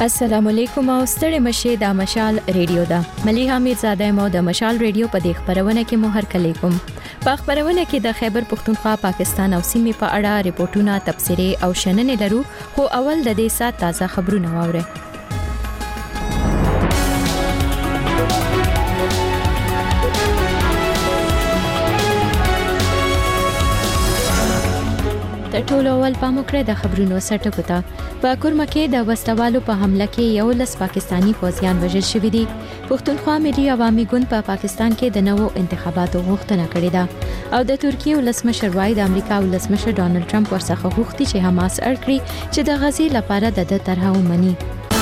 السلام علیکم او ستړي مشه د مشال ریډیو دا مليحه میرزاده مو د مشال ریډیو په دې خبرونه کې مو هرکلی کوم په خبرونه کې د خیبر پختونخوا پاکستان او سیمې په اړه ریپورتونه تبصره او شننې لرو خو اول د دې سات تازه خبرونه واورئ د ټولو ول پاموکړه د خبرونو سرټکو ته په کورمه کې د وسلوالو په حمله کې 11 پاکستانی فوجیان وژل شوي دي پښتونخوا ملي عوامي ګوند په پاکستان کې د نوو انتخاباتو غوښتنه کړې ده او د ترکیه ولسمشر وای د امریکا ولسمشر ډونالد ټرمپ ورڅخه غوښتي چې حماس اړکړي چې د غزي لپاره د طرحه ومني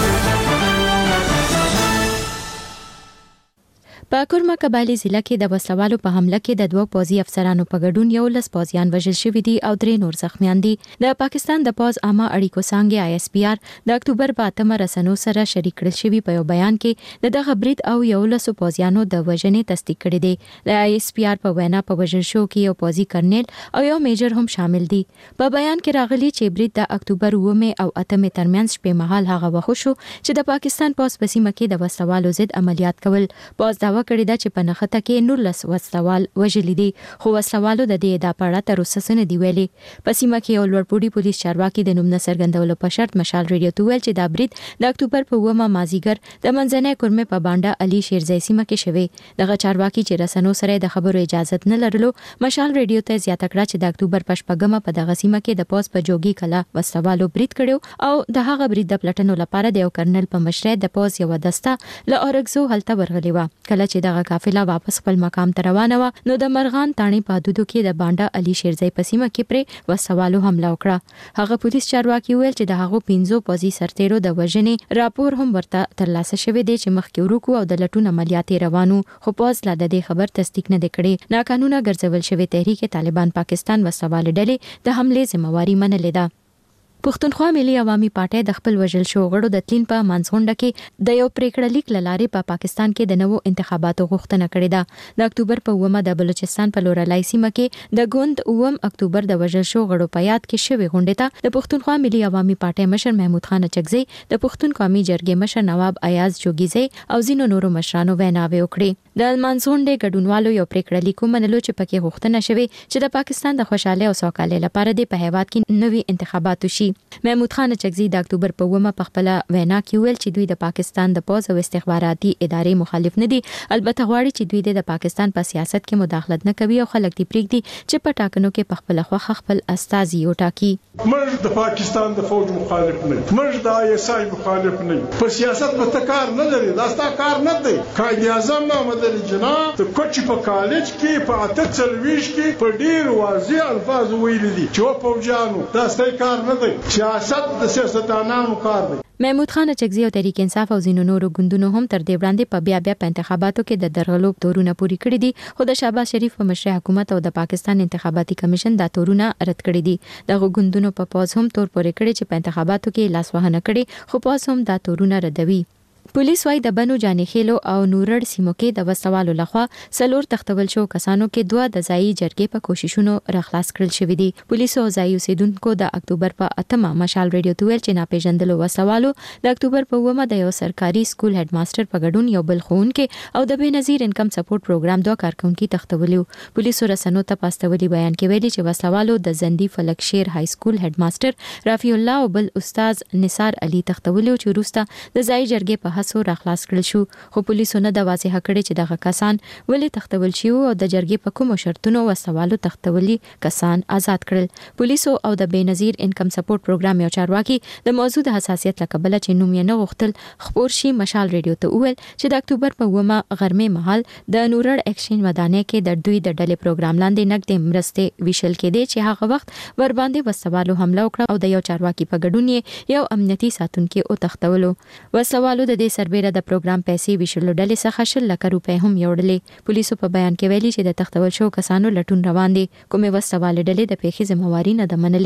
په کورمه قبایلی ضلع کې د وسلوالو په حمله کې د دوه پوځي افسرانو په ګډون 11 پوځیان وژل شوي دي او 3 نور زخمیان دي د پاکستان د پوز عامه اړیکو څنګه ISPR د اکتوبر په 8 رسنو سره شریک کړل شوی په یو بیان کې دغه برید او 11 پوځیانو د وژنې تصدیق کړی دی د ISPR په وینا په وژل شو کې یو پوځي کرنل او یو میجر هم شامل دي په بیان کې راغلي چې برید د اکتوبر 9 او 8 ترمنځ په مهال هغه وخت شو چې د پاکستان پوز په سیمه کې د وسلوالو ضد عملیات کول پوز دا کړی دا چې په نخته کې 19 وسلوال وژل دي خو وسلوالو د دې د پړه تر اوسه نه دی ویلي په سیمه کې یو لوړپوړي پولیس چارواکي د نوم نه څرګندولو په شرط مشال ریډیو ته ویل چې دا برید د اکتوبر په 9 مازیګر د منځنۍ کورمه په بانډا علي شیرزی سیمه کې شوی دغه چارواکي چې رسنو سره د خبرو اجازه نه لرلو مشال ریډیو ته زیاته کړه چې د اکتوبر په 8 په دغه سیمه کې د پوز په جوګي کلا وسلوالو برید کړو او د هغه برید د پلټنو لپاره د یو کرنل په مشرۍ د پوز یو دسته له اورګزو هلته ورغلی و کله چې دغه قافله واپس خپل مقام ته روانه و نو د مرغان تانی په حدودو کې د بانډا علي شیرزی په سیمه کې پر وسوالو حمله وکړه هغه پولیس چارواکي ویل چې د هغه 15 پوځي سرتیرو د وژنې راپور هم ورته ترلاسه شوی دی چې مخکې ورکو او د لټون عملیات روانو خو پوز لا د دې خبر تصدیق نه کړي ناقانونه ګرځول شوی تحریک طالبان پاکستان وسوال ډلې د حمله ذمہواری منلې ده پښتونخوا ملي عوامي پارټي د خپل وژل شو غړو د تلین په منځغونډه کې د یو پریکړه لیک لارې په پاکستان کې د نوو انتخاباتو غوښتنه کړې ده د اکتوبر په 9 د بلوچستان په لورلای سیمه کې د ګوند 9 اکتوبر د وژل شو غړو په یاد کې شوی غونډه ته د پښتونخوا ملي عوامي پارټي مشر محمود خان اچکزی د پښتون قومي جرګې مشر نواب ایاز جوګیزی او زینو نورو مشرانو ویناوي وکړي د منځغونډې ګډونوالو یو پریکړه لیک منلو چې پکې غوښتنه شوی چې د پاکستان د خوشاله او سوکالۍ لپاره د په هیواد کې نوي انتخابات وشي محمود خان اچکزی د اکتوبر په 9 په خپل وینا کې ویل چې دوی د پاکستان د پوز او استخباراتي ادارې مخالف نه دي البته غواړي چې دوی د پاکستان په سیاست کې مداخلت نه کوي او خلک دې پریږدي چې په ټاکنو کې په خپل خوخه خپل استازي وټاکي موږ د پاکستان د فوج مخالف نه موږ د ISI مخالف نه په سیاست په تکار نه لري دا ستا کار نه دی قائد اعظم محمد علي جناح د کوچ په کالج کې په 48 کې په ډیر واضح الفاظ ویل دي چې په فوجانو دا ستا کار نه دی سیاست د سیاستانانو کار دی محمود خان اچکزی او تحریک انصاف او زینو نورو ګوندونو هم تر دې وړاندې په بیا په انتخاباتو کې د درغلو تورونه پوری کړی دي خو د شهباز شریف په مشرۍ حکومت او د پاکستان انتخاباتي کمیشن دا تورونه رد کړی دي دغه ګوندونو په پوز هم تور پورې کړی چې په انتخاباتو کې لاسوهنه کړي خو پوز هم دا تورونه ردوي پولیس وايي د بنو جاني خېلو او نورړ سیمو کې د وسوالو لخوا سلور تختول شو کسانو کې دوه د ځای جرګې په کوششونو راخلاص کړل شوې دي پولیس او ځای اوسیدونکو د اکتوبر په 8 مشال ریډیو ته ویل چې ناپېژندلو وسوالو د اکتوبر په 9 د یو سرکاري سکول هډ ماستر په ګډون یو بل ښوونکي او د بېنظیر انکم سپورټ پروګرام دوه کارکونکو تختولیو پولیسو رسنو ته پاستولي بیان کې ویلي چې وسوالو د زندي فلک شیر های سکول هډ ماستر رافی الله او بل استاد نثار علي تختولیو چې روسته د ځای جرګې په هڅو راخلاص کړل شو خو پولیسو نه د واضح کړي چې دغه کسان ولې تختول شي او د جرګې په کوم شرطونو وسوالو تختولي کسان آزاد کړل پولیسو او د بېنظیر انکم سپورټ پروګرام یو چارواکي د موضوع د حساسیت لکبله چې نوم یې نه غوښتل خبر شي مشال ریډیو ته وویل چې د اکتوبر په 9 غرمې مهال د نورړ ایکسچینج ودانۍ کې د دوی د ډلې پروګرام لاندې نقد مرستې ویشل کېدي چې هغه وخت ور باندې وسوالو حمله وکړه او د یو چارواکي په ګډون یې یو امنیتي ساتونکو او تختولو وسوالو د دې سربېره د پروګرام پیسې ویشلو ډلې څخه 1 لک روپۍ هم یوړلې پولیسو په بیان کې ویلي چې د تختول شو کسانو لټون روان دي کومه وسوال ډلې د پیښې ذمہواری نه ده منلې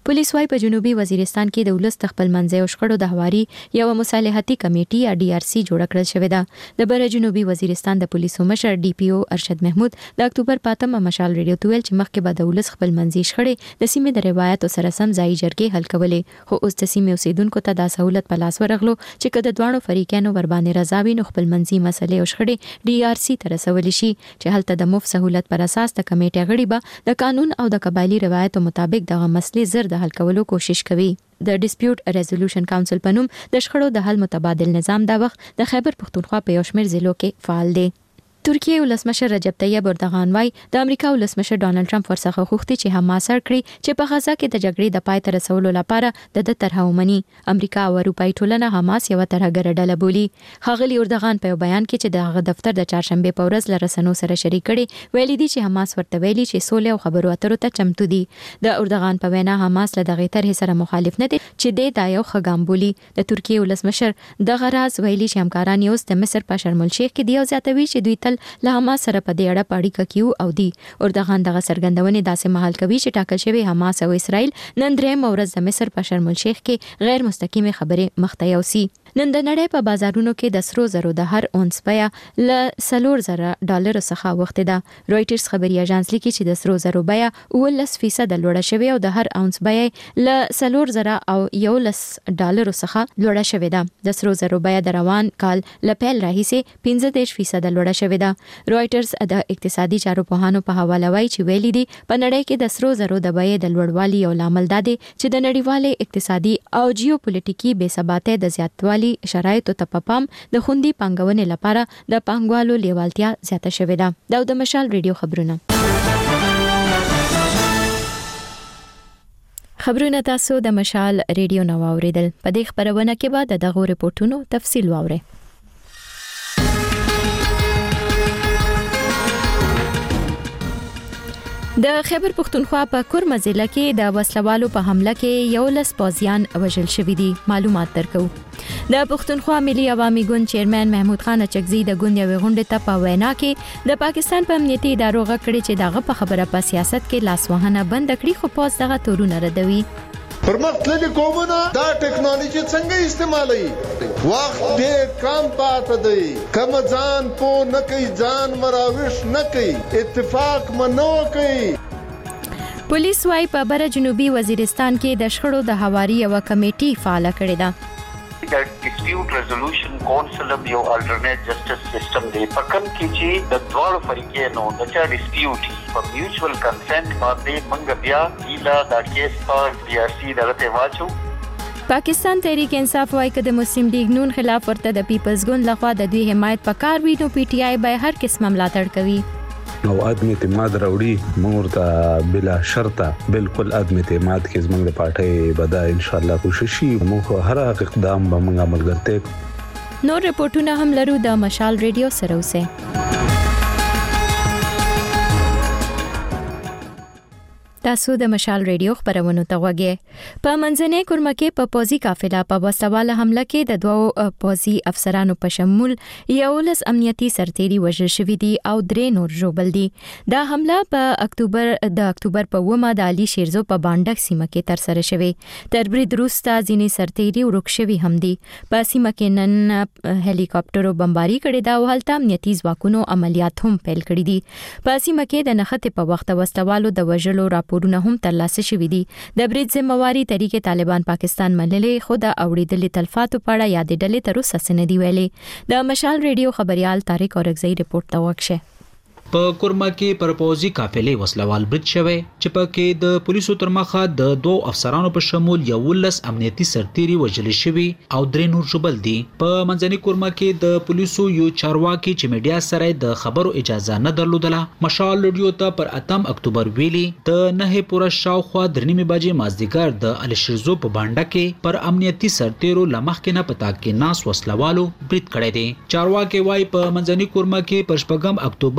پولیس وايي په جنوبي وزیرستان کې د ولس خپل منځي او شخړو د هواري یو مصالحتي کمیټي یا DRC جوړ کړل شوې ده. د بر جنوبي وزیرستان د پولیسو مشر DPO ارشد محمود د اکتوبر 5 مشال ریډیو ته ویل چې مخکې به د ولس خپل منځي شخړې د سیمې د روایت سره سم ځای جرګې حل کولې، خو اوس د سیمې اوسیدونکو ته دا سہولت په لاس ورغلو چې کله دوه فریقانو ور باندې رضا وي نو خپل منځي مسلې او شخړې DRC ته رسول شي چې هلته د مفت سہولت پر اساس د کمیټې غړي به د قانون او د قبایلی روایتو مطابق دغه مسلې زر د حل کولو کوشش کوي. د ډیسپیوټ ریزولوشن کونسل په نوم د شخړو د حل متبادل نظام دا وخت د خیبر پختونخوا په یو شمېر ضلعو کې فعال دی. ترکیه ولسمشر رجب طیب اردوغان وايي د امریکا ولسمشر ډونالد ټرمپ ورڅخه غوښتي چې حماس سره کړی چې په غزا کې د جګړې د پای ته رسولو لپاره د طرح ومني. امریکا او اروپאי ټولنه حماس یو طرحګر ډله بولي. ښاغلي اردوغان په بیان کې چې د دفتر د چهارشنبه په ورځ لرسنو سره شریک کړي ویلي دي چې حماس ورته ویلي چې سولې او خبرو اترو ته چمتو دي. د اردوغان په وینا حماس له دغه طرح سره مخالف نه دي چې د یو خګام بولي. د ترکیه ولسمشر د غراز ویلي چې همکاران یو د مصر په شرم الشیخ کې دی او زیاتوي چې دوی تل له حماس سره په دې اړه پاړیکه کیو او دی. اردوغان دغه سرګندونې داسې مهال کوي چې ټاکل شوی حماس او اسرائیل نن درېم ورځ د مصر په شرم الشیخ کې غیر مستقیمه خبرې مخته یوسي. نن د نړۍ په بازارونو کې د سرو زرو د هر اونس بیه ل $4,000 څخه وخته ده. رويټرز خبري اژانس لیکي چې د سرو زرو بیه 19% لوړه شوې او د هر اونس بیه ل $4,011 څخه لوړه شوې ده. د سرو زرو بیه د روان کال ل پیل راهیسې 15% لوړه شوې ده. رويټرز د اقتصادي چارو پوهانو په حواله وایي چې ویلي دي په نړۍ کې د سرو زرو د بیې د لوړوالي یو لامل ده چې د نړیوالې اقتصادي او جیوپولیټیکي بې ثباتۍ د زیاتوالي شرایطو ته په پام د خوندي پانګونې لپاره د پانګوالو لیوالتیا زیاته شوې ده. د مشال ریډیو خبرونه تاسو د مشال ریډیو نو اوریدل. په دې خبرونه کې بعد دغه ریپورتونو تفصیل واورئ. د خیبر پختونخوا په کورمه ضلع کې د وسلوالو په حمله کې 11 پوځیان وژل شوي دي. معلومات درکو. د پختونخوا ملي عوامي ګوند چیرمن محمود خان اچکزي د ګوند یو غونډه ته په وینا کې د پاکستان په امنیتي ادارو غکړي چې دغه په خبره په سیاست کې لاسوهنه بند کړي خو پوز دغه تورونه ردوي. پرمختللي قومونه دا ټیکنالوژي څنګه استعمالوي؟ وخت ډېر کم پاتې دی. کم ځان په نه کوي ځان مراوش نه کوي اتفاق منو کوي. پولیس وايي په بر جنوبي وزیرستان کې د شخړو د هواري یو کمیټي فعال کړې ده. د ډیسپیوټ ریزولوشن کونسل یو الټرنیټ جسټس سیستم دی په کوم کې چې د دوه فریقونو د چا ډیسپیوټ په میوچوال کنسنت باندې موږ بیا ایلا دا کیس په DRC دغه واچو. پاکستان تحریک انصاف وايي چې د مسلم لیگ نون خلاف ورته د پیپلز ګوند لخوا د دوی حمایت پکار وي نو PTI به هر قسم ملاتړ کوي. او عدم اعتماد راوړي موږ ته بلا شرطه بالکل عدم اعتماد کې زموږ د پارټي بدا ان شاء الله کوشش شي موږ هر اقدام به موږ عمل ګرځو. نور ریپورتونه هم لرو د مشال ریډیو سره اوسه. تاسو د مشال ریډیو خبرونه ته وګورئ. په منځنۍ کورمه کې په پوځي قافله په وسواله حمله کې د دوه پوځي افسرانو په شمول 11 امنیتي سرتیري وژل شوي دي او 3 نور ژوبل دي. دا حمله په اکتوبر په 9 د علي شیرزو په باندک سیمه کې تر سره شوه. تر برید وروسته ځینې سرتیري ورک شوي هم دي. په سیمه کې نن هلیکاپټرو بمباري کړې ده او هلته امنیتي ځواکونو عملیات هم پیل کړي دي. په سیمه کې د نښتې په وخت وسوالو د وژلو راپورونه هم ترلاسه شوي دي. د برید ذمہواری طریقې طالبان پاکستان منلې خو د اوریدلې تلفاتو په اړه یادې ډلې تر اوسه څه نه دي ویلي. د مشال ریډیو خبريال طارق اورګزئی رپورټ ته وکشه. په کورما کې پر پوځي قافلې وسلوال برید شوی چې پکې د پولیسو تر مخه د دوه افسرانو په شمول 11 امنیتي سرتیري وژل شوي او 3 نور ژوبل دي. په منځنۍ کورما کې د پولیسو یو چارواکي چې میډیا سره د خبرو اجازه نه درلودله مشال ریډیو ته پر 8 اکتوبر ویلي د 9 پوره شاوخوا 3 بجې مازدیګر د علي شیرزو په باندې کې پر امنیتي سرتیرو لمخ کې نه پتا کې ناس وسلوالو برید کړی دی. چارواکي وايي په منځنۍ کورما کې پر 8 اکتوبر په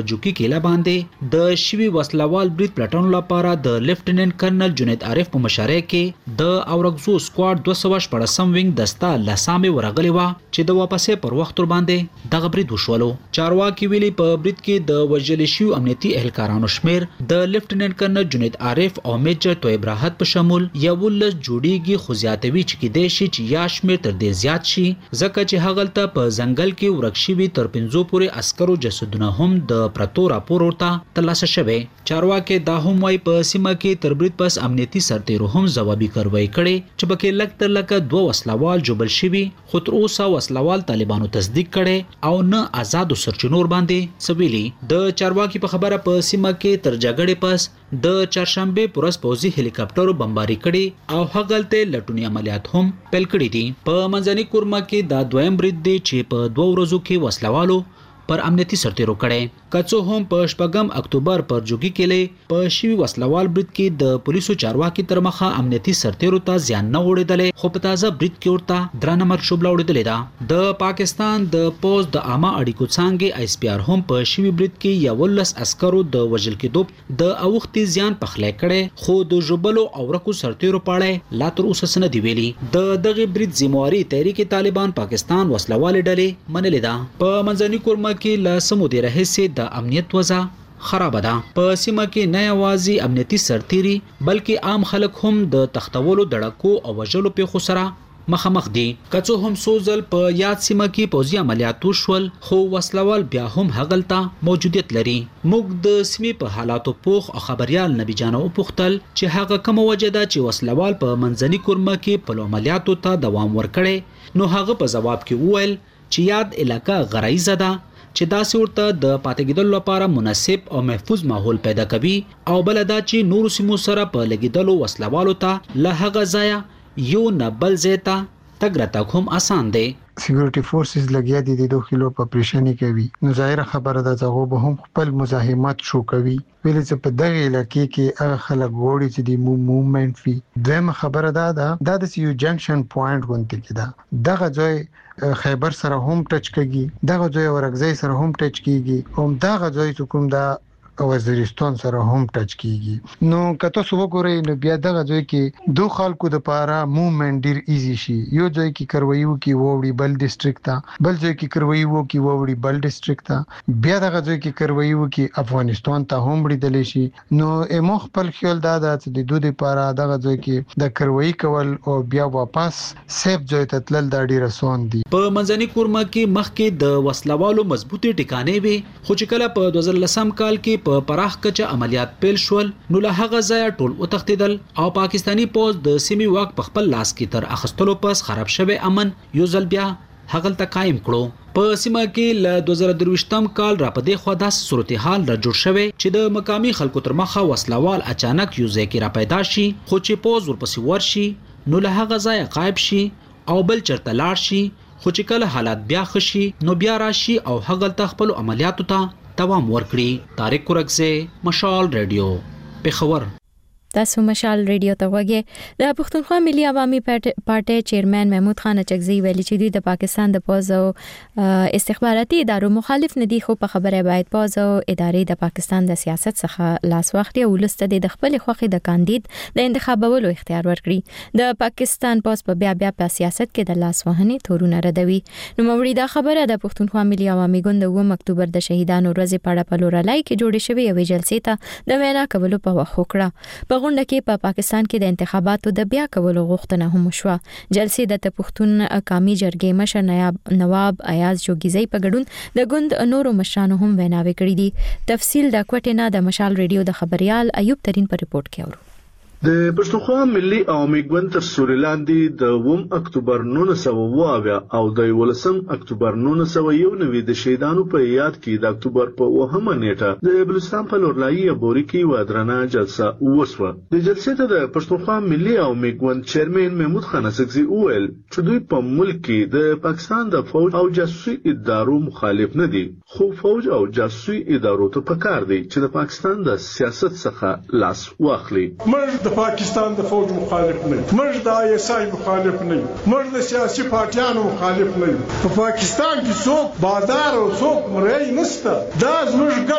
جوکی کېله باندې د شوی وسلوال برید پلټنو لپاره د لیفټیننټ کرنل جنید عارف په مشرۍ کې د اورګزو سکواډ 214 وینګ دسته لسامه ورغلی و چې د واپسې پر وخت ور باندې دغه برید وشولو. چارواکي ویلي په برید کې د وژل شویو امنیتي اهلکارانو شمیر د لیفټیننټ کرنل جنید عارف او میجر طیب راحت په شمول 11 جوړیږي، خو زیاتوي چې کېدای شي چې یا شمیر تر دې زیات شي ځکه چې هغلته په ځنګل کې ورک شوي تر 50 پورې عسکرو جسدونه هم د پرتو راپور ورته ترلاسه شوی. چارواکي دا هم وايي په سیمه کې تر برید پس امنیتي سرتیرو هم ځوابي کاروایی کړي چې پکې لږ تر لږه 2 وسلوال جوړل شوي، خو تر اوسه وسلوال طالبانو تصدیق کړي او نه آزادو سرچینور باندې سویلي. د چارواکي په خبره په سیمه کې تر جګړې پس د چهارشنبه پورس پوزي هلیکاپټرو بمباري کړي او هغلته لټونی عملیات هم پیل کړي دي. په منځني کورما کې دا دویم برید دی چې په 2 ورځو کې وسلوالو پر امنیتي سرتیرو کړي. کڅو هم په 8 اکتوبر پر جوګي کېلې په شوی وسلوال برید کې د پولیسو چارواکي تر مخه امنیتي سرتیرو ته زیان نه وړېدلې، خو په تازه برید کې ورته درانه مرګ شوبله وړېدلې ده. د پاکستان د پوز د عامه اړیکو څانګې آی اس پی آر هم په شوی برید کې 11 عسکرو د وژل کېدو د اوختي زیان پخلی کړي، خو د ژوبلو او ورکو سرتیرو په اړه لا تر اوسه څه نه دی ویلي. د دغه برید ذمہواري تحریک طالبان پاکستان وسلوال ډلې منلې ده. په منځني کورما کې له سمو د راهسي د امنیت وضع خراب ده. په سیمه کې نه یوازې امنیتي سرتیري بلکې عام خلک هم د تختولو دړکو او وژلو پیښو سره مخامخ دي. کڅو هم سوزل په یاد سیمه کې پوځي عملیات وشول، خو وسلوال بیا هم هغلته موجودیت لري. موږ د سیمې په حالاتو پوخ او خبريال نبی جانو پوښتل چې هغه کوم وجه ده چې وسلوال په منځني کورما کې په عملیاتو ته دوام ورکړي. نو هغه په جواب کې وویل چې یاد علاقہ غرایزه ده چې دا سورته د پاتګیدل لپاره مناسب او محفوظ ماحول پیدا کوي، او بل دا چې نور سیمو سره په لګیدلو وسلوالو ته له هغه ځای یو نه بل ځای ته تګ راتګ هم آسان دی. سکیورټي فورسز لګیا دي د دوه په پریشانی کوي، نو ظاهر خبره ده چې به هم خپل مزاحمت شو کوي. ویل چې په دغه علاقې کې هغه خلک وړي چې د موومېنټ وي. دویمه خبره ده د یو جنکشن پوینټ غونډه کې ده، دغه ځای خیبر سره هم ټچ کیږي، دغه ځای ورغزي سره هم ټچ کیږي، او دغه ځای چې کوم دا وزیرستان سره هم ټچ کیږي. نو کته سو وګورئ نو بیا دغه ځای کې دوه خلکو د پاره موومېنټ ډیر ایزی شي. یو ځای کې کرویو کې ووري بل ډیسټریکټ ته، بل ځای کې کرویو کې ووري بل ډیسټریکټ ته، بیا دغه ځای کې کرویو کې افغانستان ته هم وړي شي. نو امو خپل خیال دا چې د دوی لپاره دغه ځای کې د کروي کول او بیا واپس سیف ځای ته تلل دا ډیر آسان دي. په منځني کورما کې مخکې د وسلوالو مضبوطی ټکانې وي، خو چې کله په 2010 کال کې په پراخ کچه عملیات پیل شول نو له هغه ځای ټول وتښتیدل او پاکستانی پوز د سیمې واک په خپل لاس کې تر اخستلو پس خراب شوی امن یو ځل بیا هغلته قائم کړو. په سیمه کې له 2023 کال را پدې خو داس صورتحال را جوړ شوی چې د مقامی خلکو تر مخه وسلوال اچانک یو ځای کې را پیدا شي، خو چې پوز ورپسې ورشي نو له هغه ځای غایب شي او بل چرته لاړ شي، خو چې کله حالات بیا خشي نو بیا راشي او هغلته خپل عملیاتو ته دوام ورکړي. طارق قرغزه، مشال رادیو، پیښور. تاسو مشال ریډیو ته وګورئ. د پښتونخوا ملي عوامي پارټي چیرمن محمود خان اچکزي ویلي چې د پاکستان د پوز او استخباراتي ادارو مخالف نه دي، خو په خبره باید پوز او ادارې د پاکستان د سیاست څخه لاس واخلي او ولسته د خپل خوخي د کاندید د انتخابولو اختیار ورکړي. د پاکستان پوز په بیا په سیاست کې د لاس وهنې تورونه ردوي. نو موري دا خبره د پښتونخوا ملي عوامي ګوند 9 اکتوبر د شهیدانو ورځې په اړه په لورلای کې جوړې شوې یوې جلسې ته د وینا کولو په وخت وکړه. غونډه کې په پاکستان کې د انتخاباتو د بیا کولو غوښتنه هم وشوه. جلسې د پښتون قومي جرګې مشر نواب ایاز جوګیزی په ګډون د ګوند نورو مشرانو هم ویناوي کړې دي. تفصیل د کوټې نه د مشال ریډیو د خبريال ایوب ترين په ریپورت کې اورو. د پښتونخوا ملي عوامي ګوند تر سوري لاندې د 9 اکتوبر 1922 او د 11 اکتوبر 1991 د شهیدانو په یاد کې د اکتوبر په 9مه نیټه د بلوچستان په لورلایي بوري کې ودرنه جلسه وشوه. د جلسې ته د پښتونخوا ملي عوامي ګوند چیرمن محمود خان اڅکزي وویل چې دوی په ملک کې د پاکستان د فوج او جاسوسي ادارو مخالف نه دي، خو فوج او جاسوسي ادارو ته پکار دي چې د پاکستان د سیاست څخه لاس واخلي. د پاکستان د فوج مخالف نه، موږ د آی اس آی مخالف نه، موږ د سیاسي پارټیانو مخالف نه. په پاکستان کې څوک بادار او څوک مرئی نشته، دا زموږ ګډ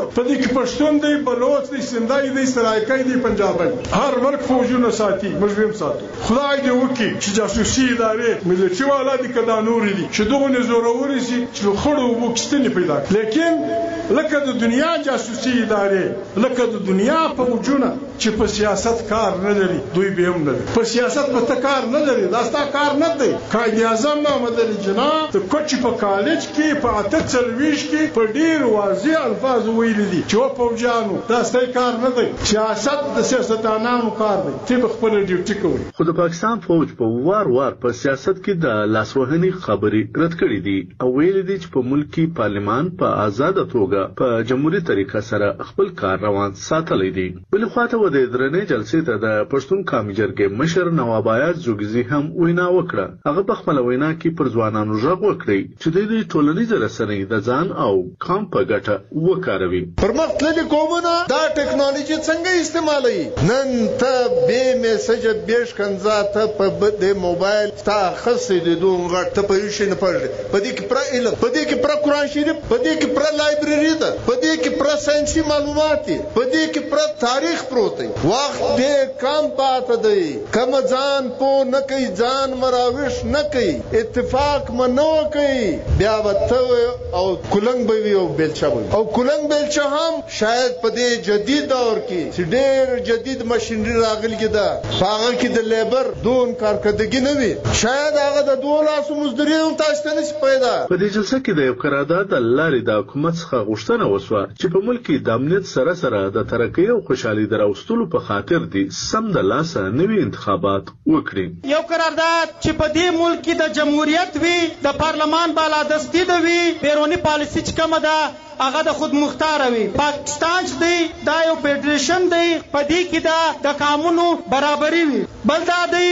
په دې کې پښتون دی بلوچ دی سندای دی سرایکای دی پنجابی هر مرګ فوجونه ساتي موږ هم ساتو خدای دې وکړي چې جاسوسي ادارې ملتي والا دي کدا نور دي چې دغه نزوروري شي چې خړو وکستنی پیدا لیکن لکه د دنیا جاسوسي ادارې لکه د دنیا فوجونه چې په سیاست کار نه لري دوی به هم نه لري په سیاست په کار نه لري دا ستا کار نه دی قائد اعظم محمد علي جناح د کوچ په کالج کې په اته چلويش کې په ډیر واضح الفاظ ویل دي چې په فوجانو دا ستا کار نه دی سیاست د سیاستانانو کار دی چې خپل ډیوټي کوي خو د پاکستان فوج په وار په سیاست کې د لاسوهنې خبرې رد کړې دي او ویل دي چې په ملکی پارلمان په آزاد توګه په جمهوریت طریقه سره خپل کار روان ساتلی دي بل خواته و د درنې جلسې ته د پښتون قومي جرګې مشر نواب آیاز جوګزي هم وینا وکړه هغه په خپل وینا کې پر ځوانانو ژغ وکړي چې د ټولنیز رسنۍ د ځان او قوم په ګټه وکاروي پرمختللي قومونه دا ټکنالوژي څنګه استعمالوي نن ته به میسج به شکنځا ته په د موبایل تا خاصې د دوه غټ ته په یوشن پړل په دې کې پر علم په دې کې پر قرآن شریف په دې کې پر لایبرری ده په دې کې پر ساينسي معلومات په دې کې پر تاریخ پروت دی وخت دې کم پات دی کم ځان په نه کوي ځان مراوش نه کوي اتفاق منو کوي بیا وته او کولنګ به وي او بیلچا او کولنګ بیلچا هم شاید په دې جدید دور کې چې ډېر جدید ماشينري راغلي ده هغه کې د لیبر دون کارکړدګي نه وي شاید هغه د 2 لاسو مزدوري هم تاسو ته نشي پیدا په دې جلسه کې د یو قرارداد لارې د حکومت څخه غوښتنه وشوه چې په ملک کې د امنیت سره د ترقۍ او خوشحالي دراوستلو په خاطر دي سم د لاسه نوي انتخابات وکړي یو قرارداد چې په دې ملک کې د جمهوریت وي د پارلمان بالادستی د وي بیرونی پالیسی چې کومه ده هغه د خود مختار وي پاکستان چې دی دا یو فدریشن دی په دې کې دا د قانونو برابرۍ وي بل دا دی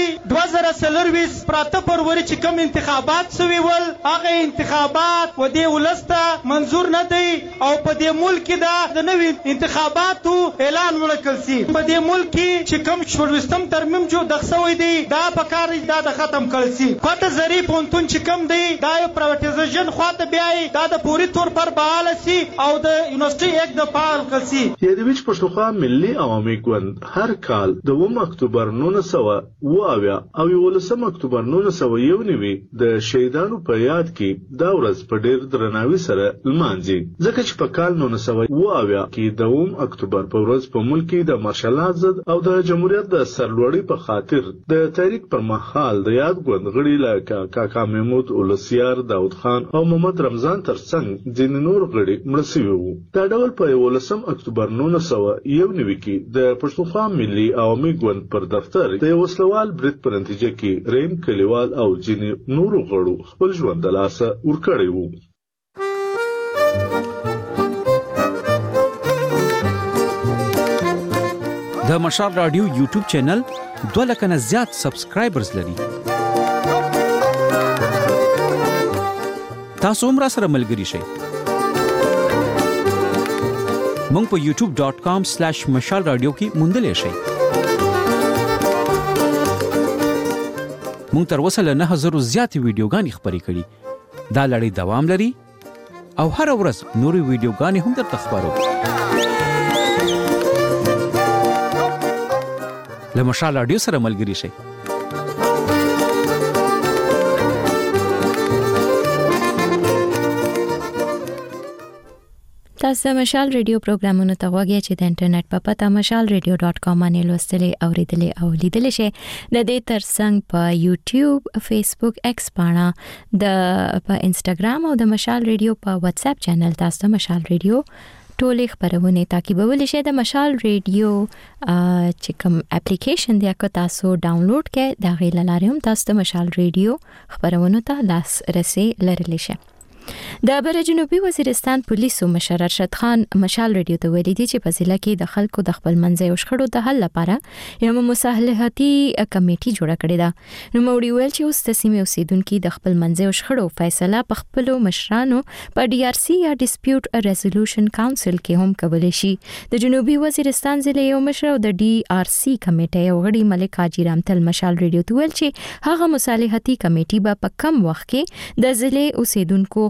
2023 پراته فروری چې کوم انتخابات سوي ول هغه انتخابات و دې ولسته منظور نه دی او په دې ملک کې دا د نوي انتخاباتو اعلان وکړل سي په دې ملک کې چې کوم شپږم ترمیم جو دغسوي دی دا په کار دا د ختم کړل سي کوته ظریف پونتون چې کوم دی دا یو پرایویټایزیشن خواته بیاي دا د پوری تور پر بحال سي او د یونیورسيټي یک د پال کسي یادویچ پښتونخوا ملي عوامي ګوند هر کال د 2 اکتوبر 1920 او 11 اکتوبر 1991 د شهیدانو په یاد کې دا ورځ په ډېر درناوي سره لمانځي ځکه چې په کال 1920 کې د 2 اکتوبر په ورځ په ملک کې د مارشال ازد او د جمهوریت د سرلوړۍ په خاطر د تحریک پر مهال د یاد ګوند غړي لکه کاکا محمود اولسیار داود خان او محمد رمضان ترڅنګ ځینې نور غړي دا ډول په 11 اکتوبر 1991 کې د پښتونخوا ملي عوامي ګوند پر دفتر د وسلوال برید په نتیجه کې ریم کلیوال او ځینې نورو غړو خپل ژوند د لاسه ورکړی وو د مشال رادیو یوټیوب چینل 2 لک نه زیات سبسکرایبرز لري تاسو هم را سره ملګری شئ مونږ په youtube.com/مشال رادیو کې موندلې شئ مونږ تر اوسه له 9000 زیاتې ویډیوګانې خپرې کړې دا لړۍ دوام لري او هر ورځ نورې ویډیوګانې هم درته خپرو له مشال رادیو سره ملګری شئ تاسو د مشال ریډیو پروګرامونو ته غوږی چې د انټرنیټ په پته mashalradio.com باندې لوستلې اوریدلې او لیدلې شئ د دې ترڅنګ په یوټیوب فیسبوک ایکس باندې د په انستګرام او د مشال ریډیو په واتس اپ چینل تاسو د مشال ریډیو ټولې خبرونه تعقیبول شئ د مشال ریډیو چې کوم اپلیکیشن دی که تاسو ډاونلوډ کړئ دا غي لاره هم تاسو د مشال ریډیو خبرونه ته لاس رسي لرلی شئ د بر جنوبي وزیرستان پولیسو مشر ارشد خان مشال ریډیو ته ویلي دي چې په ضلع کې د خلکو د خپل منځي او شخړو د حل لپاره یو مصالحتي کمیټي جوړه کړې ده نو موړي ویل چې اوس د سیمې اوسیدونکو د خپل منځي او شخړو فیصله په خپل مشرانو په DRC یا ډیسپیوټ ریزولوشن کونسل کې هم کولای شي د جنوبي وزیرستان ضلع یو مشر او د DRC کمیټې یو غړي ملک حاجی رامتل مشال ریډیو ته ویل چې هغه مصالحتي کمیټي به په کم وخت کې د ضلع اوسیدونکو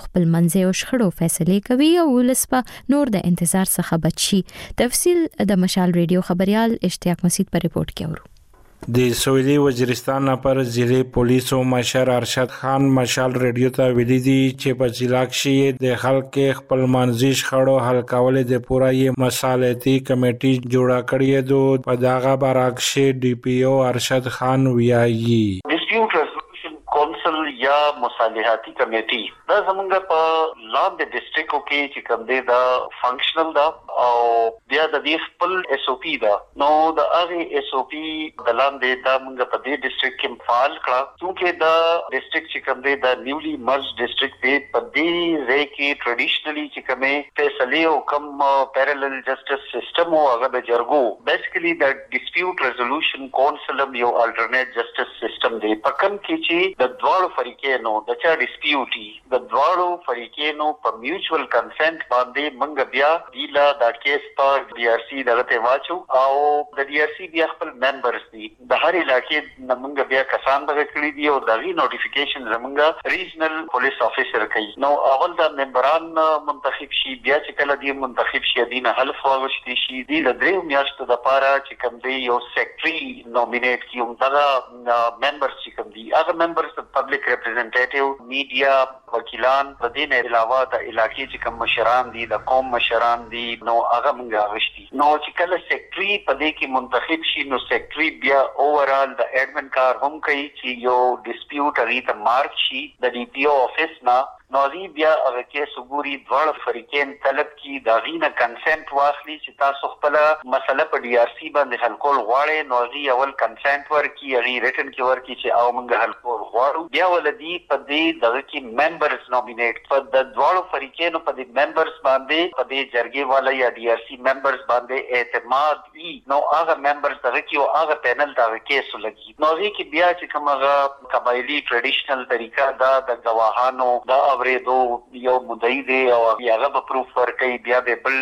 خپل منځي او شخړو فیصله کوي او ولس په نور د انتظار څخه بچي. تفصیل د مشال ریډیو خبريال اشتیاق مسعود پر رپورت کې اورو. د سویلي وزیرستان پر ضلع پولیسو مشر ارشد خان مشال ریډیو ته ویلي دي چې په ضلع کې د خلک خپل منځي شخړو حل کول د پوره مصالحتي کمیټي جوړه کړې ده. په دغه برعکس ډي پی او ارشد خان ویایي ډیسپیوټ ریزولوشن کونسل یا مصالحتي کمیټي دا زمونږ په لاندې ډیسټریکټو کې چې کوم دی دا فنکشنل دا او بیا د دې خپل اس او پی دا نو د هغه اس او پی د لاندې دا موږ په دې ډیسټریکټ کې فعال کړه چې دا ډیسټریکټ چې کوم دی دا نیولی مرج ډیسټریکټ دی. په دې ځای کې ټریډیشنلی چې کومه فیصله او کوم پیرالل جسټس سیستم او هغه د جرګو بیسیکلی د ډیسپیوټ ریزولوشن کونسل یو الټرنیټ جسټس سیستم دی. په کوم کې چې د دواړو فریقینو د چا ډیسپیوټي د دواړو فریقینو په میوچوال کنسنت باندې موږ بیا دیلا دا کیس په ډي آر سی دغه واچو او د ډي آر سی بیا خپل ممبرز دي د هر علاقې نمنګ بیا کسان دغه کړی دي او دغه نوټیفیکیشن زمونږ ریجنل پولیس افیسر کوي. نو اول دا ممبران منتخب شي بیا چې کله دی منتخب شي دینه حلف واغشتي شي دی د دریو میاشتو د پاره چې کوم دی یو سیکریټری نومینیټ کیوم دغه ممبرز چې کوم دي هغه ممبرز د پبلک ریپرزنټیټیو میډیا وکیلان د دې نه علاوه د علاقې چې کوم مشران دي د قوم مشران دي نو هغه موږ غشتي. نو چې کله سیکریټری په دې کې منتخب شي نو سیکریټری بیا اوورال د ایڈمن کار هم کوي چې یو ډیسپیوټ اغه ته مارک شي د ډي پی او افیس نه نو بیا هغه کې سګوري دواړه فریقین طلب کی دا غینه کنسنت واخلي چې تاسو خپل مسله په ډي آر سی باندې حل کول غواړئ نو غي اول کنسنت ورکی غي ریټن کې ورکی چې او موږ حل کول غواړو بیا ولدي په دې دغه کې ممبرز نومینیټ په د دواړو فریقینو په دې ممبرز باندې په دې جرګې والا یا ډي آر سی ممبرز باندې اعتماد وي نو هغه ممبرز دغه کې او هغه پینل دغه کیس ولګي نو غي کې بیا چې کومه قبایلی ټریډیشنل طریقه دا د گواهانو دا اوریدو یو مدعی دی او هغه په پروف ورکړي بیا به بل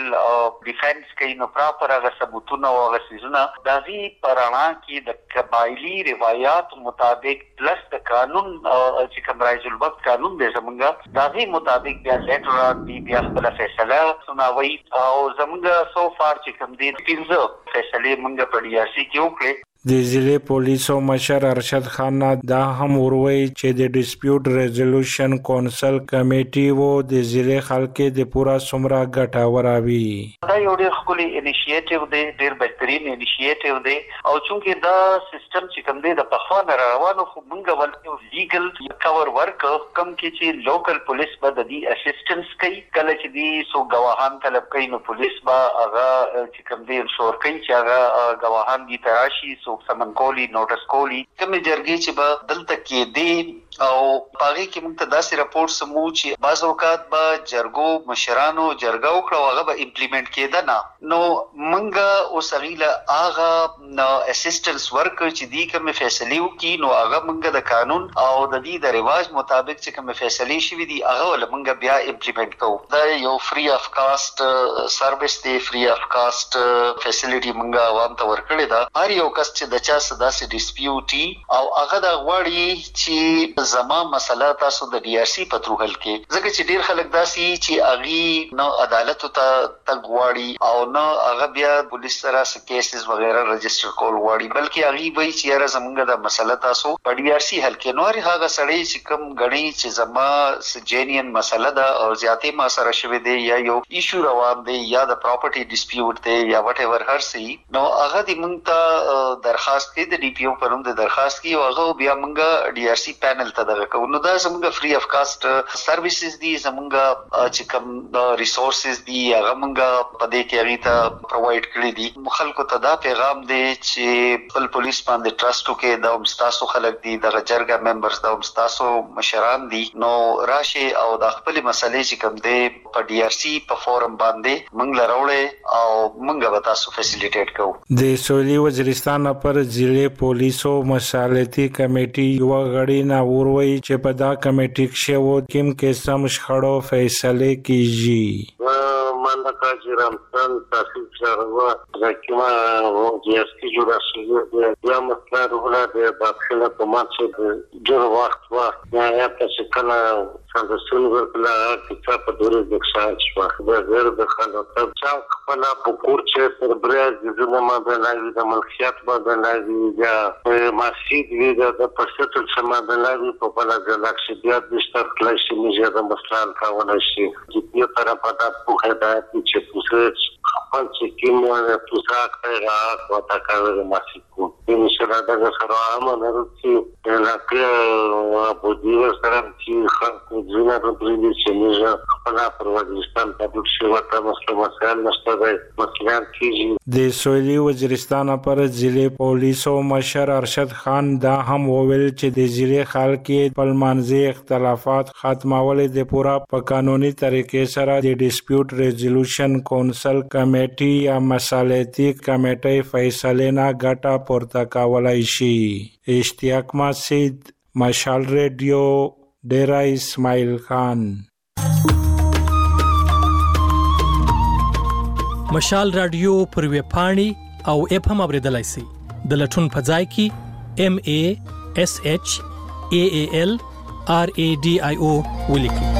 ډیفنس کوي نو پراپر هغه ثبوتونه او هغه سيزونه دغه پرانا کې د قبایلی روایت مطابق پلس د قانون چې کوم رایج الوقت قانون دی زمونږ دغه مطابق بیا لیټر بیا خپل فیصله سناوي او زمونږ سو فار چې کوم دي پنځه فیصله مونږ په ډي آر سی کې وکړي. د ضلع پولیسو مشر ارشد خان دا هم وروي چې د ډیسپیوټ ریزولوشن کونسل کمیټي وو د ضلع خلک د پورا سمرا ګټه وراوي. دا یو ډېر خولي انیشیټیو دی ډېر بهترین انیشیټیو دی او چونکه دا سیستم چې کوم دی د پخوانه روانو خو موږ ول لیګل کور ورک کم کې چې لوکل پولیس به د دې اسسټنس کوي کله چې دی سو گواهان طلب کوي نو پولیس به هغه چې کوم دی انشور کوي چې هغه گواهان دي تراشي سمن کولی نوټس کولی کومه جرګې چې به دلته کې دی او پاره کې موږ ته داسې راپورټ سمو چې بعض اوقات به جرګو مشرانو جرګه وکړو هغه به امپلیمنٹ کېده نه نو موږ اوس غیله هغه اسسټنس ورک چې دی کومه فیصله وکي نو هغه موږ د قانون او د دې د رواج مطابق چې کومه فیصله شوي دي هغه ول موږ بیا امپلیمنٹ کوو. دا یو فری اف کاست سرویس دی فری اف کاست فیسیلیټي موږ عوام ته ورکړی دا هر یو کس چې د چا سداسي ډیسپیوټي او هغه د غواړي چې زما مسله تاسو د ډي آر سی په تر حل کې ځکه چې ډیر خلک داسي چې اغي نو عدالت ته تګواړي او نو هغه بیا پولیس سره کیسز وغیرہ رجسٹر کول غواړي بلکې اغي وایي چې یاره زمونږ د مسله تاسو په ډي آر سی حل کې نو هغه سړی چې کوم غني چې زما سجینین مسله ده او زیاتې ما سره شوی دی یا یو ایشو روان دی یا د پراپرټي ډیسپیوټ دی یا وات ایور هر سی نو هغه د مونږ ته درخواست کوي د ډي پی او پروم د درخواست کوي او هغه بیا مونږ ډي آر سی پینل ته دغه کوو نو دا زمونږ فری اف کاست سرویسز دي زمونږ چې کوم ریسورسز دي هغه مونږ په دې کې هغه ته پرووایډ کړی دي خلکو ته دا پیغام دی چې خپل پولیس باندې ټرست وکړي دا مستاسو خلک دي دغه جرګه ممبرز دا مستاسو مشران دي نو راشي او د خپل مسلې چې کوم دی په ډي آر سی په فورم باندې مونږ لروړې او مونږ به تاسو فیسیلیټیټ کوو. د سویلي وزیرستان پر ضلع پولیسو مصالحتي کمیټي یو غړي نه وروي چې په دا کمیټي کې وو کوم قسم شخړو فیصله کیږي. demanda ca Giramsan Tasib Sarva Zakima GST jura de ya masla ruhla de dakhila tomatse de waqt ya pasikala سندسون ورکلا کتاب دوره د ښاج په غیر د خلکو څخه خپل پکور چې پر برز د زما باندې د ملکیت باندې یا مسجد وی د پرسټل سما باندې په بل ځای کې بیا د ستر کلاسي میجه د مسلمان کاونه شي چې په طرف د په هدایت چې پوسټ خپل چې کومه پوسټ کوي او تا کوي مسجد کو ان شاء الله دا سره امر ورته نه کې په دې سره چې خلک زینا په دې چې موږ خپل پروګرام ته د شوته مسلمان نشته مسلمان کیږي د سویلي وزیرستان پر ضلع پولیسو مشر ارشد خان دا هم وویل چې د ضلع خلک په منځي اختلافات ختمول د پورا په قانوني طریقې سره د ډیسپیوټ ریزولوشن کونسل کمیټي یا مصالحتي کمیټي فیصله نه ګټه پورته کولای شي. اشتیاق مسجد، مشال ریډیو، ډیرا اسماعیل خان. مشال رادیو پر وی پاڼي او اپ هم اوریدلای شي د لټون په ځای کې MASHALRADIO ولیکي.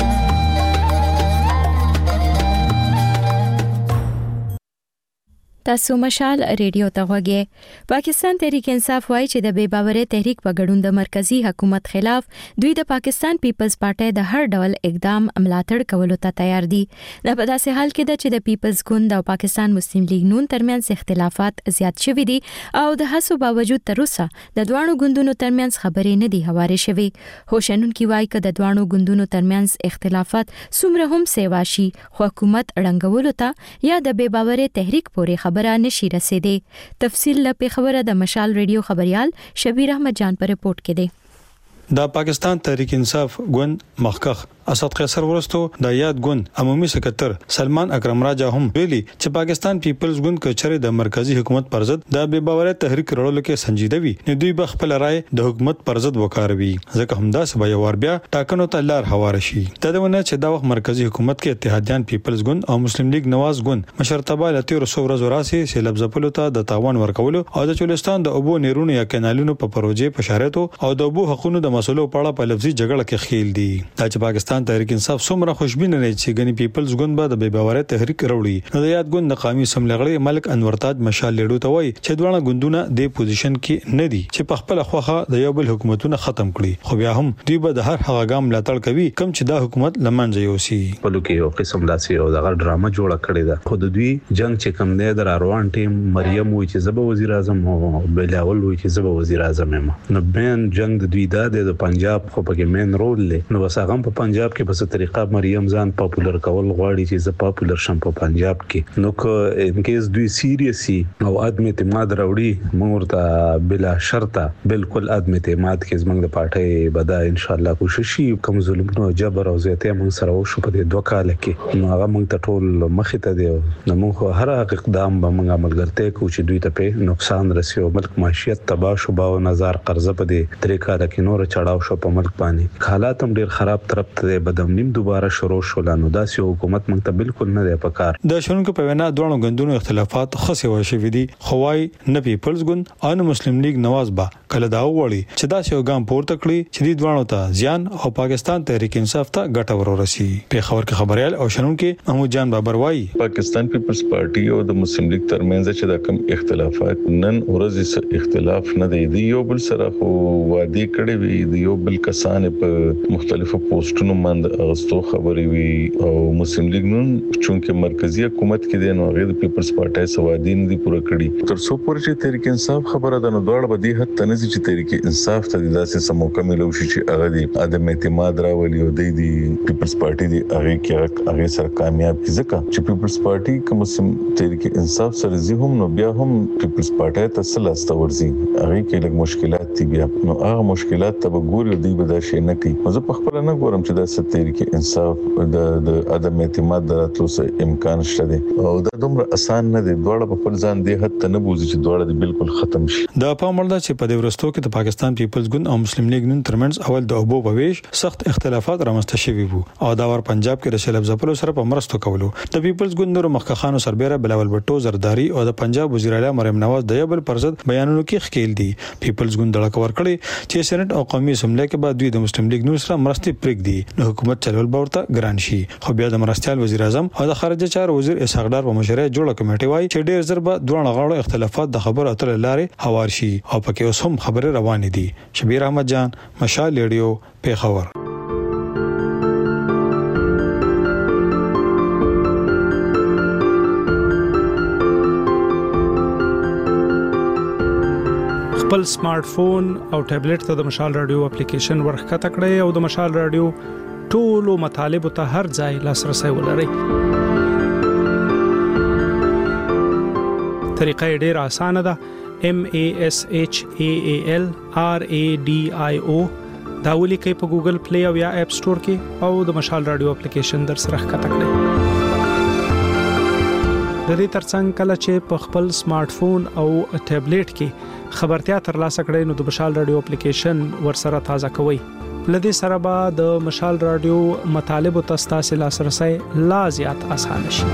تاسو مشال ریډیو ته غوږی. پاکستان تحریک انصاف وایي چې د بے باورۍ تحریک په ګډون د مرکزی حکومت خلاف دوی د پاکستان پیپلز پارټي د هر ډول اقدام ملاتړ کولو ته تیار دي. دا په داسې حال کې ده چې د پیپلز ګوند او پاکستان مسلم لیگ نون ترمنځ اختلافات زیات شوي دي او د هڅو باوجود تر اوسه د دوانو ګوندونو ترمنځ خبرې نه دي هوارې شوي. هوشنونکي وایي چې د دوانو ګوندونو ترمنځ اختلافات څومره هم سیوا شي خو حکومت ړنګولو ته یا د بے باورۍ تحریک پورې خبره نشي رسیدي. تفصیل له خبره د مشال ریډیو خبريال شبیر احمد جان پر رپورت کې دی. د پاکستان تحریک انصاف ګوند مخکخ اسد قیصر ورستو د یاد ګوند عمومي سکتر سلمان اکرم راجا هم ویلي چې پاکستان پیپلز ګوند کچره د مرکزی حکومت پر ضد د بے باورۍ تحریک وړلو کې سنجیده وي نو دوی به خپل رائے د حکومت پر ضد وکاروي ځکه همدا سبا یو ور بیا ټاکنو ته لار هوار شي. تدونه چې دا وخت مرکزی حکومت کې اتحادیان پیپلز ګوند او مسلم لیگ نواز ګوند مشرتابه لته رسو ورځ راسي سیلاب زپلو ته د تاوان ورکولو او د چولستان د اوبو نیرونو یا کانالونو په پروژې په شارتو او د اوبو حقوقو د مسلو په اړه په لفظي جګړه کې خېل دي. دا چې پاکستان تحریک انصاف څومره خوشبینه نه چې غني پیپلز ګوند به د بے باورۍ تحریک وروړي نو د یاد ګوند د قومي سملغړي ملک انور تاج مشال لیډو ته وایي چې دوه ګوندونه د پوزیشن کې نه دي چې په خپل خوخه د یو بل حکومتونه ختم کړي خو بیا هم دوی به د هر هغه ګام ملاتړ کوي کوم چې دا حکومت لمنځه یوسي. په لکه یو قسم داسې او دغه ډرامه جوړه کړې ده خو د دوی جنگ چې کوم دی د روان ټیم مریم وایي چې زبر وزیر اعظم او بلاول وایي چې زبر وزیر اعظم یم نو بین جنگ د دوی د پنجاب خو په مین رول لې نو وسه هم په پنجاب کې په څه طریقه مریم ځان پاپولر کول غواړي چې زه پاپولر شم په پنجاب کې نو که ان کیس دوی سیریسي او عدم اعتماد راوړي موږ ته بلا شرطه بالکل عدم اعتماد کې زمنګ د پارټي بدا ان شاء الله کوشش شي کوم ظلمونو جبر او زیاته موږ سره وشو په دوه کال کې نو هغه موږ ته ټول مخې ته دی نو موږ هر اقدام به موږ عملګرته کوو چې دوی ته په نقصان رسي او ملک معیشت تباہ شو باو نظر قرضه په دې طریقه د کینور چړاو شو په ملک باندې حالات هم ډیر خراب طرف ته بدامنیم دوباره شروع شول نو داسې حکومت موږ ته بالکل نه دی پکار. د شونکو په وینا دوه غندونو اختلافات خاصه وشوي دي خوای نه پیپلز ګوند او مسلم لیگ نواز با کله دا وړي چې دا یو ګام پورته کړی چې د دوه ته ځان او پاکستان تحریک انصاف ته ګټه ورورسي. په خبر کې خبريال او شنونکو محمود جان بابر وایي پاکستان پیپلز پارټي او د مسلم لیگ ترمنځ چې دا کم اختلافات نن ورځ اختلاف نه دی یو بل سره خو وادي کړي وي د یو بل کسان په مختلفو پوسټونو باندې اغستو خبرې وي او مسلم لیگ نن چونکه مرکزی حکومت کې دی نو غیر پیپلز پارټي سوادین دی پوره کړی تر څو پورې چې تحریک انصاف خبره ده نو دوړ بدی حد تنه چې تحریک انصاف ته داسې سموکه ملو شي چې هغه دی عدم اعتماد راولي او دی پیپلز پارټي دی هغه سره کامیاب کی ځکه چې پیپلز پارټي کوم سم تحریک انصاف سره زی هم نو بیا هم پیپلز پارټي ته سلاسته ورزي هغه کې لږ مشکلات دي بیا نو هغه مشکلات ته وګوري دی به دا شي نه کوي زه په خپل نه ګورم چې دا ریاست تحریک انصاف د عدم اعتماد دراتلو سره امکان شته او دا دومره اسان نه دي. دواړه په خپل ځان دی حد ته نه بوزي چې دواړه بالکل ختم شي. دا په امر ده چې په دې ورستو کې د پاکستان پیپلز ګوند او مسلم لیگ نن ترمنځ اول د اوبو په ویش سخت اختلافات رامنځته شوي وو او دا ور پنجاب کې د شلب ځپلو سره په مرستو کولو د پیپلز ګوند نور مخکخانو سربېره بلاول بټو زرداری او د پنجاب وزیر اعلی مریم نواز د یو بل پرځد بیانونو کې ښکیل دي. پیپلز ګوند دړه کور کړي چې سېنات او قومي اسمبلی کې بعد دوی د مسلم لیگ نور سره مرستې پرېږدي نو حکومت چلول باورته ګران شي. خو بیا د مرستيال وزیر اعظم او د خارجه چارو وزیر اسحاق ډار په مشوره جوړه کمیټه وایي چې ډېر ضربه دوه غاړو اختلافات د خبرو اترو لارې هوار شي او پکې اوس هم خبره روانې دي. شبیر احمد جان، مشال ریډیو، پیښور. خپل سمارټ فون او ټابلیټ ته د مشال رادیو اپلیکیشن ورخته کړئ او د مشال رادیو ټولو مطالبه ته هر ځای لاسرسي ولرئ. طریقه ډېره اسانه ده. MASHAAL RADIO دا ولیکئ په ګوګل پلی او یا اپ سٹور کې او د مشال رادیو اپلیکیشن در سره ښکته کړئ. د دې ترڅنګ کله چې په خپل سمارټ فون او ټابلیټ کې خبرتیا ترلاسه کړئ نو د مشال رادیو اپلیکیشن ورسره تازه کوئ. لدې سره به د مشال رادیو مطالبه تاسو لاسرسي لا زیات اسانه شي.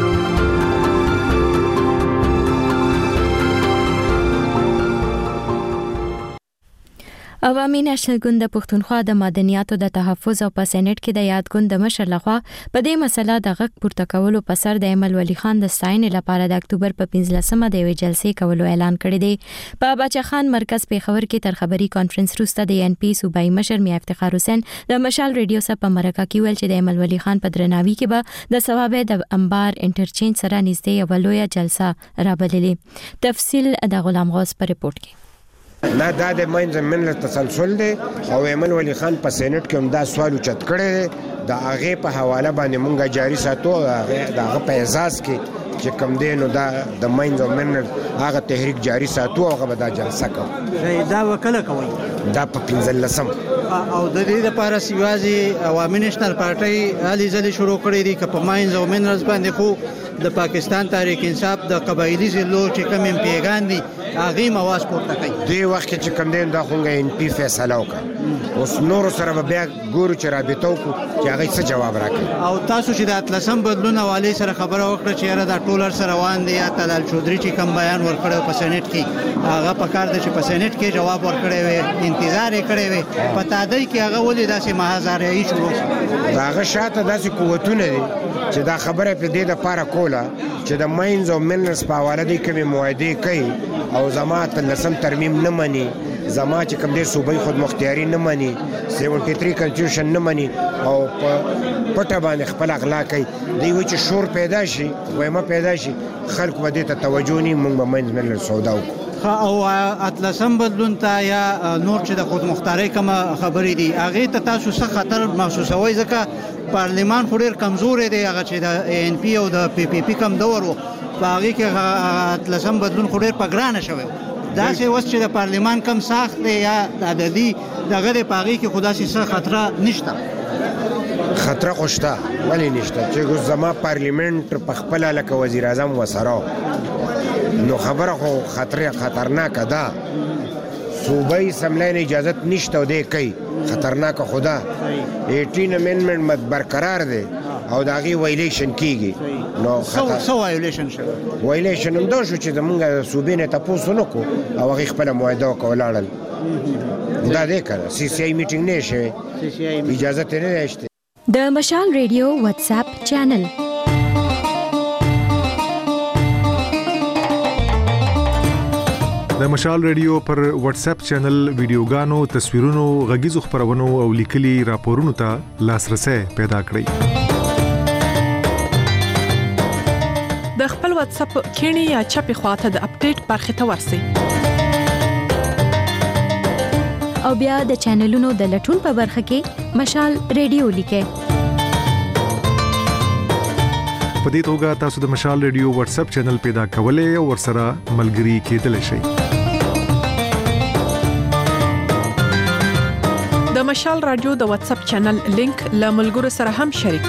عوامي نېشنل ګوند د پښتونخوا د مدنیاتو د تحفظ او په سېنات کې د یاد ګوند د مشر لخوا په دې مسله د غږ پورته کولو په سر د ایمل ولی خان د ستاینې لپاره د اکتوبر په 15مه د یوې جلسې کولو اعلان کړی دی. په بچا خان مرکز پیښور کې تر خبري کانفرنس وروسته د NP صوبایي مشر میا افتخار حسین د مشال ریډیو سره په مرکه کې ویل چې د ایمل ولی خان په درناوي کې به د ثوابه د انبار انټرچینج سره نږدې یو لویه جلسه رابللې. تفصیل د غلام غوث په رپورت کې. نه دا د ماینز منل تسلسل دی او ایمل ولی خان په سېنات کې هم دا سوال چت کړی دی د هغه په حواله باندې مونږه جاری ساتو د هغه په اعزاز کې چې کم دی نو دا د ماینز منل هغه تحریک جاری ساتو او هغه دا جلسه کوي. دا وکړه کوي دا په 15 او د دې لپاره سیوازي عوامي نېشنل پارټي علي زلي شروع کړی دی چې په ماینز او منرز باندې خو د پاکستان تحریک انصاف د قبایلی ضلعو چې کوم امپیګان دي هغه مواز پورته کوي. دی وخت چې کوم دین دا خونګه NP فیصله وکړه اوس نور سره بیا ګورو چې رابطه وکړو چې هغه څه جواب راکړي. او تاسو چې د اتلسم بدلون حواله سره خبره وکړه چې را د ټولر سره روان دي یا تلال چودري چې کوم بیان ورکړو په سېنات کې هغه په کار دي چې په سېنات کې جواب ورکړي وي انتظار یې کړی وي پتا دی کې هغه ولې داسې محاذاري شروع هغه شاته داسې قوتونه دي چې دا خبره په دې د پاره کوله چې د ماینز او منرز په حواله دي کومې معاهده کوي او زما تلسم ترمیم نه مني زما چې کوم دې صوبایي خود مختیاري نه مني 73 کنسټیټیوشن نه مني او په پټه باندې خپل اغلا کوي. دی و چې شور پیدا شي وایمه پیدا شي خلک به دې ته توجه نه مونږ به ماینز منرز سودا وکړو. او اتلسم بدلون ته یا نور چې د خود مختاري کوم خبرې دي هغه ته تاسو څه خطر محسوسوي ځکه پارلیمان خو ډیر کمزور دی هغه چې د NP او د PPP کم دور وو په هغه کې اتلسم بدلون خو ډیر پګرانه شوی دا چې اوس چې د پارلیمان کم ساخت دی یا د عددي دغه د پاغي کې خدا سي څه خطر نشته. خطر خوشته ولی نشته چې زما پارلیمنت په خپل لکه وزیر اعظم وسره نو خبره خو خطرناک ده. صوبایي سملین اجازت نشته و دی کوي خطرناک خدا 18 امندمنت برقرار دی او دا غي وایلیشن کیږي نو خطر سو وایلیشن شو وایلیشن هم دا شو چې زمونږ صوبې نه تاسو نو کو او غي خپل معاهده وکولال دا دې کړه CCI میټینګ نه شي اجازه نه نشته. د مشال ریډیو واتس اپ چینل د مشال ریډیو پر واتس اپ چینل ویډیوګانو تصویرونو غږیزو خبرونو او لیکلي راپورونو ته لاسرسي پیدا کړئ. د خپل واتس اپ کینی یا چپی خواته د اپډیټ برخه ته ورسئ او بیا د چینلونو د لټون په برخه کې مشال ریډیو لیکئ. په دې توګه تاسو د مشال ریډیو واتس اپ چینل پیدا کولای او ورسره ملګري کېدلی شئ. د مشال رادیو د واتس اپ چینل لینک له ملګرو سره هم شریک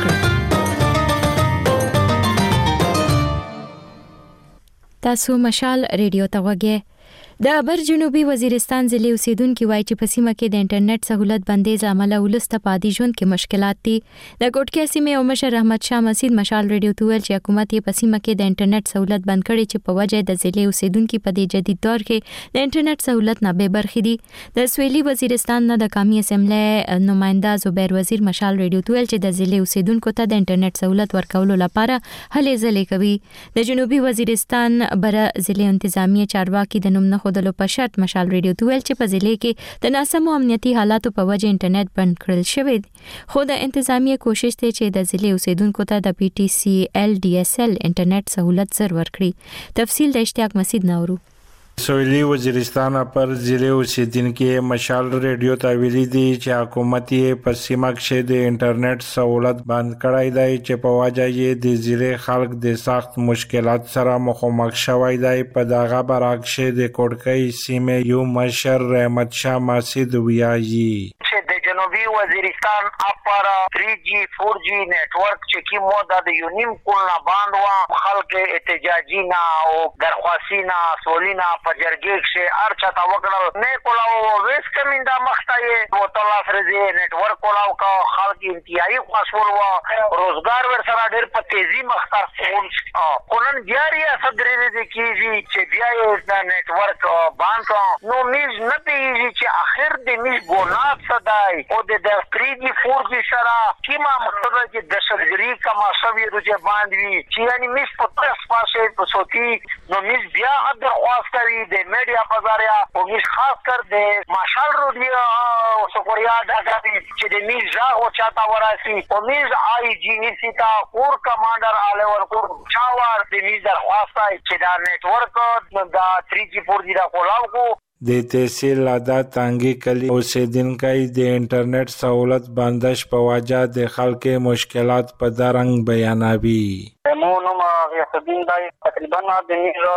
کړئ. تاسو مشال ریډیو ته وګورئ. د ابر جنوبي وزیرستان ضلع اوسیدونکو وایي چې په سیمه کې د انټرنیټ سہولت بندیز عمله ولسته پادي ژوند کې مشکلات دي. د کوټکي سیمه او مشر احمد شاه مسعود مشال ریډیو ته ویل چې حکومت یې په سیمه کې د انټرنیټ سہولت بند کړي چې په وجه د ضلع اوسیدونکو په دې جدید دور کې د انټرنیټ سہولت نه به برخې دي. د سویلي وزیرستان نه د قومي اسمبلی نماینده زبیر وزیر مشال ریډیو ته ویل چې د ضلع اوسیدونکو ته د انټرنیټ سہولت ورکولو لپاره هلې ځلې کوي. د جنوبي وزیرستان بره ضلع انتظامیه چارواکي د نوم نه خودلو په شرط مشال ریډیو ته ویل چې په ضلع کې د ناسمو امنیتي حالاتو په وجه انټرنیټ بند کړل شوی دی. خو د انتظامیه کوشش دی چې د ضلع اوسیدونکو ته د PTCL DSL انټرنیټ سہولت زر ورکړي. تفصیل د اشتیاق مسعود نورو. سویلی وزیرستان پر ضلع اوسیدونکو مشال ریډیو ته ویلي دي چې حکومت یې په سیمه کې د انټرنیټ سہولت بند کړی دی چې په وجه یې د ضلع خلک د سخت مشکلات سره مخامخ شوی دی. په دغه برعکس د کوټکي سیمه یو مشر احمد شاه مسعود ویایي چې د جنوبي وزیرستان اپر 3G 4G نیټورک چې کومه د یونیم کولنا باند وا خلک احتجاجي نه او درخواستي نه سولینا پجرګیک شه ارچا تا وکړل نه کولاو ویس کمیندا مختایې او تلا فرزي نیټورک کولاو کا خلک انتهایی خاصول وا روزګار ور سره ډېر په تیزی مختار فون قانون جاری صدرې دي کیږي چې بیا یې نیټورک باندې نو میز نه پیږي چې اخر د میز ګونات صداي او د 3G 4G سره کیما مقصد چې د شګری کما شوی د باندې چې یعنی میز په تاسو پاسه په سوتی نو میز بیا حد درخواست کوي د میډیا بازاریا او میز خاص کر د ماشال رودیا او سپوریا دغه چې د میز ځا او چاته وراسي او میز آی جی نیسیتا کور کمانډر آله ورکور چاوار د میز درخواست چې دا نیټورک دا 3G 4G دا کولاو کو د تحصیل عادت تانګي کلی اوسیدونکو د انټرنیټ سہولت بندش په وجه د خلکو مشکلات په درنګ بیانوي. مونږ غیاثالدین دای تقریبا د نیرو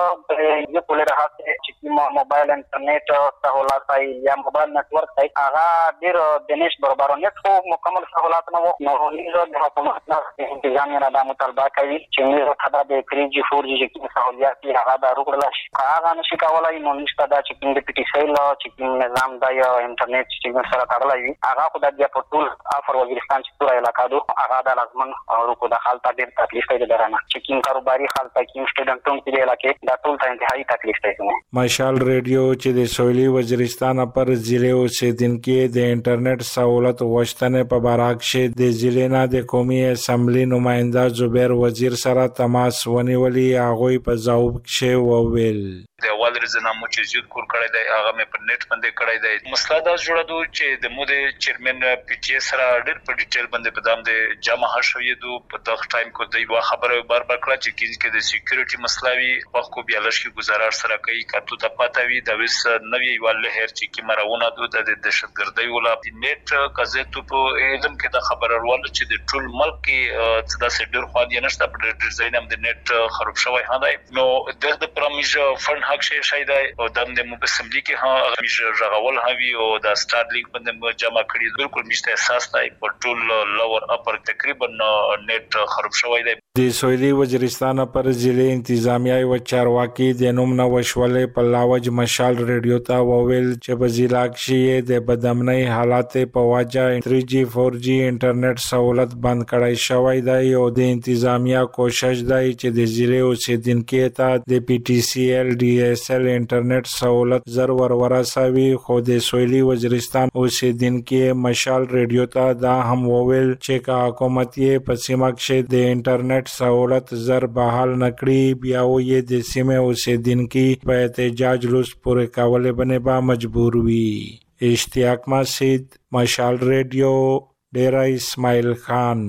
د کوله راځي چې موبایل انټرنیټ سہولت یا موبایل نیټورک ته هغه ډیر د نش برابرونه خو مکمل سہولت نه وو نو نیرو د حکومت نه انتظامیه را د مطالبه کوي چې نیرو ته د 3G 4G کې سہولت هغه د روغړل شي هغه نشي کولای نو نشته دا چې د PTCL چې نظام د انټرنیټ چې سره تړلای وي هغه خو د بیا په ټول افر وزیرستان چې ټول علاقو هغه د لازمن او کو د حالت ډیر تکلیف دی درنه چې کوم کاروباري حالت کوم سټوډنټونو کې علاقې د ټول ته انتهایی تکلیف دی. مشال ریډیو چې د سویلي وزیرستان پر ضلع اوسیدونکو د انټرنیټ سہولت وشتنه په برعکس د ضلع نه د قومي اسمبلی نماینده زبیر وزیر سره تماس ونیولي هغه په ځواب کې وویل د اول رزنامو چې زیات کور کړی دی هغه مې پر نیټ باندې کړی دی. مسله دا جوړه دوه چې د مو د چیرمن PTS سره ډېر په ډیټیل باندې په دام د جامع شوی دو په دغه ټایم کې د یو خبره بار کړه چې کې د سکیورټي مسلوي وخت کو بیا لږ گزارش سره کوي کاتو ته پاتې وي د وس نوې ول هر چې کی مرونه د دهشتګردۍ ولا د نیټ کزه په علم کې د خبره ورول چې د ټول ملک کې د سډر خو دی نشته په ډیزاین هم د نیټ خراب شوی هدا نو د پرمیج فند حق شي شاید او د اسمبلی کې ها میش رغول هوی او د سٹار لینک باندې جمع کړي بالکل مشته احساس دی په ټول لور اپر تقریبا نیټ خراب شوی دی. د سویلي وزیرستان پر ضلع انتظامیه او چارواکي د نوم نو وشولې په لاوج مشال ریډیو ته وویل چې په ضلع کې د بدامنۍ حالات په وجه 3G 4G انټرنیټ سہولت بند کړای شوی دی او د انتظامیه کوشش دی چې د ضلع اوسیدونکو ته د PTCL DSL انټرنیټ سہولت زر ورسوي. خو د سویلي وزیرستان اوسیدونکو مشال ریډیو ته دا هم وویل چې حکومت یې په سیمه کې د انټرنیټ سہولت زر بحال نکړي بیا یې د سیمه اوسیدونکو په احتجاج لوس پورې کولې باندې با مجبور وي. اشتیاق مسعود مشال ریډیو ډیرا اسماعیل خان.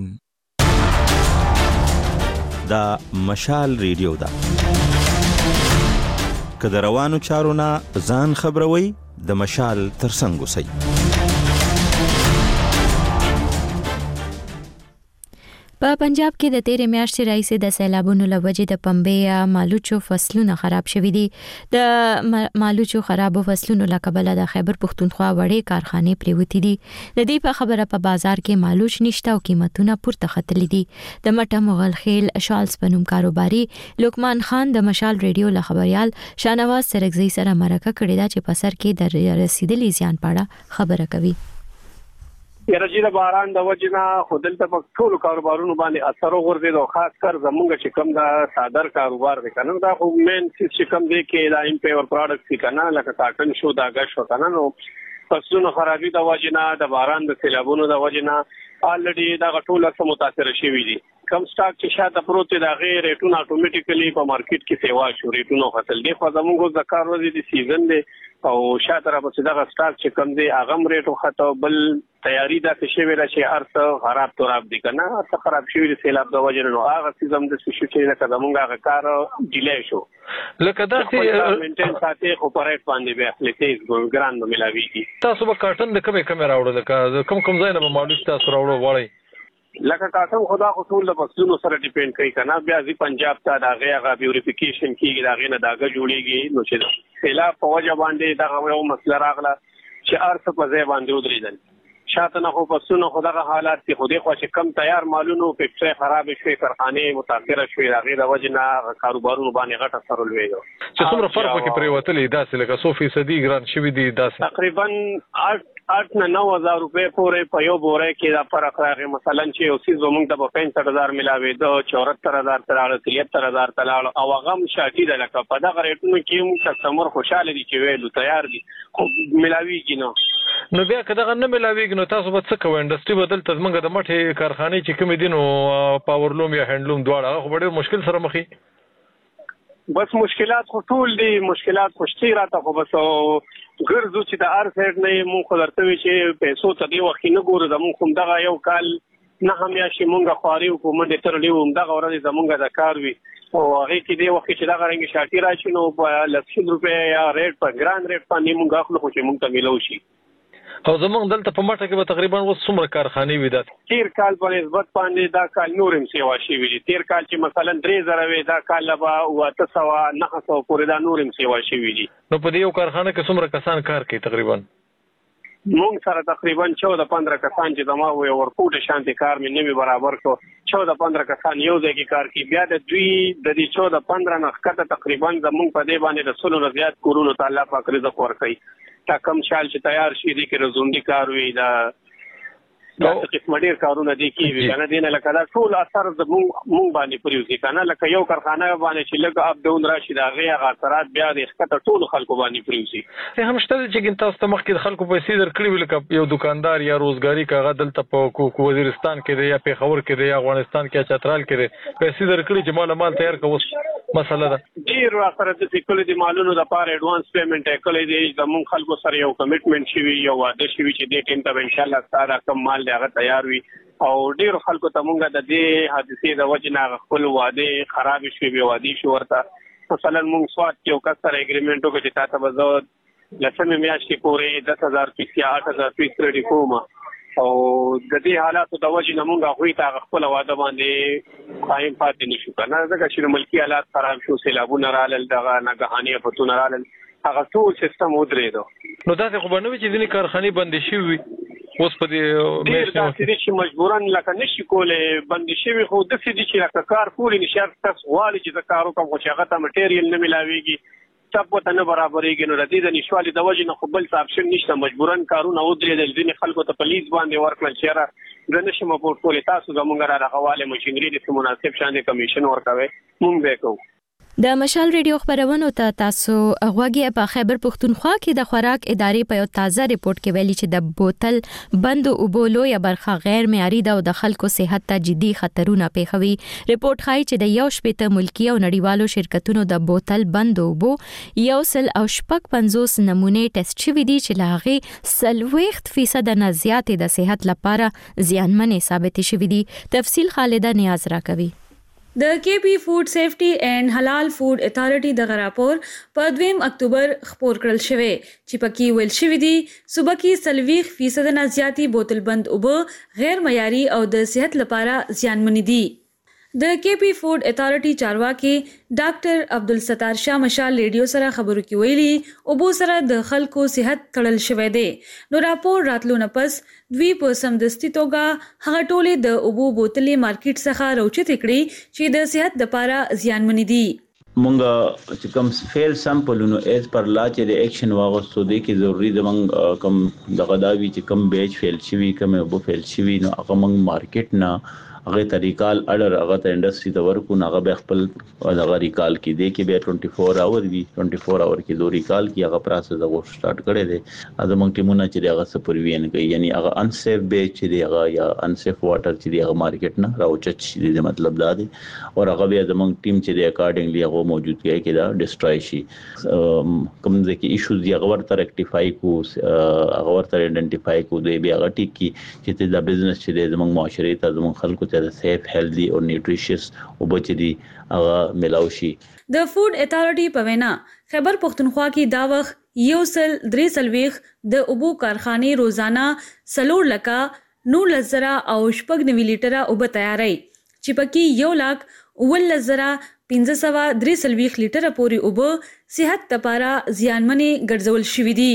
دا مشال ریډیو دا که روانو چارو نه ځان خبروي د مشال ترڅنګ اوسئ. په پنجاب کې د تیرې میاشتې راهیسې د سیلابونو له وجې د پنبې یا مالوچو فصلونه خراب شوي دي. د مالوچو خرابو فصلونو له کبله د خیبر پښتونخوا وړې کارخانې پریوتې دي. د دې په خبره په بازار کې مالوچ نشته او قیمتونه پورته ختلي دي. د مټه مغلخیل شالز په نوم کاروباري لوکمان خان د مشال ریډیو له خبريال شاهنواز سرګزی سره مرکه کړې ده چې په سر کې د رسیدلي زیان په اړه خبره کوي. یرجی د باران د وجنا خودل ته په ټولو کاروبارونو باندې اثر وغورځید او خاص کر زمونږ چې کوم د صادر کاروبار دی کنه دا خو مین چې کوم دی کې دا امپیور پروډکټس دی کنه لکه کاټن شو دا غش شو کنه نو فصلونو خرابې د وجنا د باران د سیلابونو د وجنا الریډي دا ټول څه متاثر شوي دي. کم سٹاک چې شاته پروت دا غیر ریټونه اتوماتیکلی په مارکیټ کې سیوا شو ریټونو خپل دی خو زموږ د کار ورځې د سیزن دی او شاته را پسې دا سٹاک چې کم دی اغم ریټو خطو بل تیاری دا چې ویل چې ارڅ خراب توراب دي کنه ارڅ خراب شوی د سیلاب د وجه نو هغه سیزم د شو چې لکه زموږ هغه کار ډیلی شو لکه دا چې مینټین ساتي خو پرېټ باندې به خپل تیز ګران نو ملاويږي. تاسو به کارټن د کومه راوړل کوم ځای نه به معلومات تاسو راوړل وړي لکه کاټن خدا خصول د فصلونو سره ډیپند کوي کنه بیا ځي پنجاب ته دا غیغه بیوریفیکیشن کیږي دا غینه داګه جوړیږي نو چې سیلاب په وجه باندې دا یو مسله راغله چې ارڅ په ځای باندې ودرېدل شاته نه خو فصلونو خدغه حالات کې خودي خو چې کم تیار مالونو فکټری خراب شوي کارخانه متاثر شوي دا غیره وجنه کاروبارونو باندې غټه سره لوي چې څومره فرق پکې پریوتلې داسې لکه 100% ګران شوي دي داسې تقریبا 8-9,000 روپے پورې په یو بوره کې دا فرق راغی مثلا چې اوسې زموږ د 65,000 ملاوي د 74,000 تر 73,000 تلاړ او غم شاټي د لکه په دغه ریټونو کې موږ کسٹمر خوشاله دي چې ویلو تیار دي خو ملاوي کې نو بیا کله نه ملاويږي نو تاسو به څه کوئ انډستری بدل تزمنګ د مټه کارخانه چې کوم دي نو پاورلوم یا هندلوم دواړه خو ډېر مشکل سره مخې بس مشکلات خو ټول دي مشکلات خوشتي راته خو بس ګرځو چې د ار سایډ نه مو خو درته وی چې پیسو ته دی وخت نه ګورو زموږ کوم دغه یو کال نه همیاشي مونږه خواري حکومت تر لیو دغه ورځ زمونږه د کار وی او هغه کې دی وخت چې دغه رنګ شاټي راشي نو په 100 روپے یا ریټ په ګران ریټ باندې مونږه خپل خو چې مونږ ته ملو شي او زمونږ دلته په ماټه کې به تقریبا اوس څومره کارخانې وي دا تیر کال په نسبت باندې دا کال نورم سیوا شي وی تیر کال چې مثلا 3000 وي دا کال به 900 پورې دا نورم سیوا شي وی نو په دې یو کارخانه کې څومره کسان کار کوي تقریبا مونږ سره تقریبا 14-15 کسان چې زما وي ورپورټ شانتي کار مې نه برابر کو 14-15 کسان یو ځای کې کار کوي بیا د دوی د دې 14-15 نه ښکته تقریبا زمونږ په دې باندې د سلو زیات کورونو تعالی پاک رزق ورکړي تا کم شال چې تیار شي دي کې رزوندي کار وي دا قسم ډیر کارونه دي کیږي کنه دین لکه دا ټول اثر مونږ باندې پریوځي کنه لکه یو کارخانه باندې چې لګ اپ ډاون راشي دا غي اثرات بیا د ښکته ټول خلکو باندې پریوځي ته هم شته چې تاسو ته مخکې خلکو پیسې درکړي لکه یو دکاندار یا روزګاری کاغه دلته په وزیرستان کې دی یا پیښور کې دی یا افغانستان کې چترال کې دی پیسې درکړي چې مال تیار کوو مسله ده ډیر سره د فکر دي مالونو د پاره ایڈوانس پیمنٹ کړی دی زموږ خلکو سره یو کمټمنټ شوی یو واده شوی چې دې ټیم ته ان شاء الله ستاره کم مال هغه تیار وي او ډیر خلکو ته مونږه د دې حادثې د وجه نه خپل واده خراب شوی به وادي شو ورته مثلا مونږ سواد کې یو کس سره اګریمنټ وکړ چې تاسو به زه لسمه میاشتې پورې 10,000 پیسې یا 8,000 پیسې ریډي کوم او د دې حالاتو د وجه نه مونږه خو ته خپل واده باندې قائم پاتې نشو کنه ځکه چې ملکی حالات خراب شو سیلابونه رالل دغه ناګهاني فتونه رالل هغه ټول سیستم ودرېدو نو دا خو باندې چې ځینې کارخانې بندې شوي اوس په دې میاشتې چې مجبورن لکه نشي کولای بندې شوي خو د سې دي چې لکه کار کولی نشي تاسو غواړي چې کار وکړو چې هغه ته مټیریل نه ملاويږي تاسو ته نه برابرېږي نو د دې د نشوالي د وجې نه خو بل آپشن نشته مجبورن کارونه ودرېدل ځینې خلکو ته پولیس باندې ورکړل چې را د نشم پورټ کولې تاسو زمونږ را حواله ماشينري د مناسب شان کمیشن ورکوي مونږ به کوو د مشال ریډیو خبرونه ته تاسو غوږی په خیبر پښتونخوا کې د خوراک ادارې په یو تازه ریپورت کې ویلي چې د بوتل بند او بولو یا برخه غیر معیاري ده او د خلکو صحت ته جدي خطرونه پیښوي. ریپورت ښایي چې د یو شپېته ملکی او نړیوالو شرکتونو د بوتل بند او بو 150 نمونه ټیسټ شوي دي چې لاغي 60% نه زیاتې د صحت لپاره زیانمنې ثابت شوي دي. تفصیل خالده نیاز راکوي. د کې پی فود سیفټي اینڈ حلال فود اتھارټي د راپور په 2 اکتوبر خپور کړل شوی چې پکې ویل شوی دی صوبه کې 40% نه زیاتی بوتل بند اوبه غیر معیاري او د صحت لپاره زیانمن دي. د کې پی فود اتھارټي چارواکي ډاکټر عبدالستار شاه مشال ریډیو سره خبرو کې ویلي اوبو سره د خلکو صحت تړل شوی دی. نو راپور راتلو نه پس دوی په سمدستي توګه هغه ټولې د اوبو بوتلې مارکیټ څخه راوچتې کړې چې د صحت لپاره زیانمن دي. مونږ چې کوم فیل سامپلونو ایز پر لا چې د اکشن واغستو دي کې ضروری د مونږ کوم د غداوی چې کوم بیچ فیل شوی کوم اوبو فیل شوی نو هغه مونږ مارکیټ نه هغه طریقال اډر هغه ته انډستری ته ورکو نه هغه خپل هغه ریکال کې دی کې به 24 اور وی 24 اور کې دوه ریکال کې هغه پروسس هغه سٹارټ کړي دي اته مونږ ټیمونه چې هغه سپروین کوي یعنی هغه انسیف بیچ چې هغه یا انسیف واټر چې هغه مارکیټ نه راوچت شي د مطلب دا دی او هغه به زمونږ ټیم چې اکارډنګلی هغه موجود کې کې دا ډیسټرای شي کوم ځکه ایشوز دی هغه ورته ریکټیفای کو هغه ورته ایڈنټیفای کو دی به هغه ټیک کی چې دا بزنس چې زمونږ معاشري ته زمونږ خلکو ته سیف هیلدی او نیوټریشس او بچی هغه ملاوي. د فود اتھارټي په وینا خیبر پختونخوا کې دا وخت یو سل 3 د اوبو کارخانه روزانه 3 لکه 9,000 او 9 لیټره اوبه تیاري چې پکې 1,15,3 لیټره پورې اوبه صحت لپاره زیانمنې ګرځول شوې دي.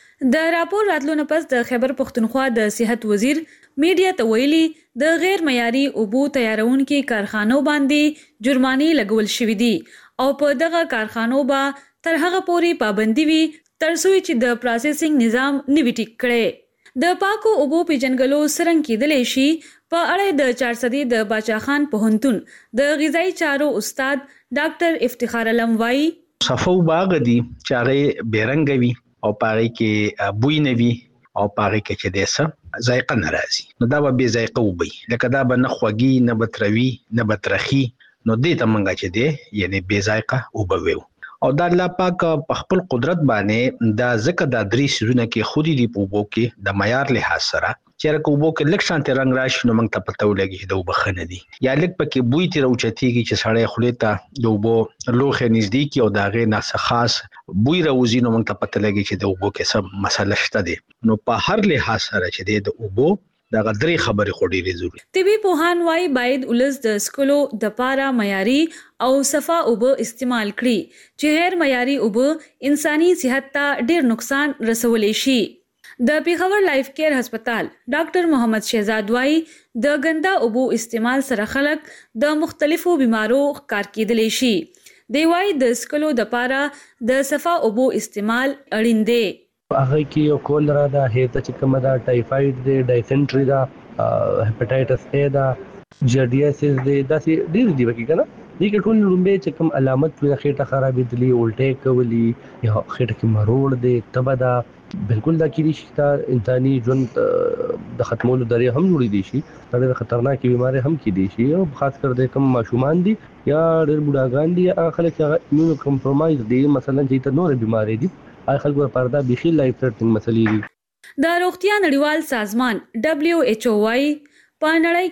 د راپور راتلو نه پس د خیبر پختونخوا د صحت وزیر میډیا ته ویلي د غیر معیاري اوبو تیارونکو کارخانو باندې جرمانه لګول شوې دي او په دغه کارخانو به تر هغه پورې پابندي وي تر څو چې د پروسیسینګ نظام نوي ټیک کړي. د پاکو اوبو پیژنګلو سرنګ کېدلې شي په اړه د 400 د باچا خان پوهنتون د غذایی چارو استاد ډاکټر افتخار علم وایي صفو باغ دي چې هغه بیرنګوي او پاره کې بوی نوي او پاره کې چې دسه ذایقه ناراضي نو دا به ذایقه وبي لکه دا به نه خوږي نه بتروي نه بترخي نو دې ته منګه چې دی یعنی بے ذایقه وبوي او دا الله پاک په خپل قدرت باندې دا ځکه دا درې سيزونه کې خودي دی په وبو کې د معیار لحاظ سره چیرې کو وبو کې لک شانت رنگ راشي نو موږ ته پته ولګي دا وبخنه دي یا لک پکې بوی تیر اوچتيږي چې سړی خلیته د وبو لوخه نږدې کې او داغه ناس خاص بوی راوځي نو موږ ته پته لګي چې د وبو کې څه مسله شته دي نو په هر لحاظ سره چې د وبو دا غدري خبره خوري ضروري. طبي پوهان وايي باید ولس د سکولو د پاره معیاري او صفا اوبه استعمال کړي چې غیر معیاري اوبه انساني صحت ته ډیر نقصان رسولي شي. د پیښور لایف کیر هسپتال ډاکټر محمد شهزاد وايي د ګندا اوبو استعمال سره خلک د مختلفو بیمارو ښکار کېدلی شي. دی وايي د سکولو د پاره د صفا اوبو استعمال اړین دی. هغه کې یو کولرا دا هیته چې کومه دا ټایفاید دی ډایسنټری دا هپاتایټس ا دا جرډیاسس دی دا ډیر دی وکي کنه دې کې ټول لومبه چې کوم علامت وي خېټه خرابېدلی الټه کولی یا خېټه کې مرول دی تبه دا بالکل دا کېږي چې انساني ژوند د ختمولو درې هم جوړې دي شي ډېر خطرناکې بیماری هم کې دي شي او خاص کر د کم ماشومان دي یا ډېر بوډاګان دي هغه خلک چې ایمونو کمپرمایز دي مثلا چې ته نور بیماری دي هغه خلکو لپاره دا بيخي لایف ثریټنګ مسلې دي. د روغتیا نړیوال سازمان WHO وايي په نړۍ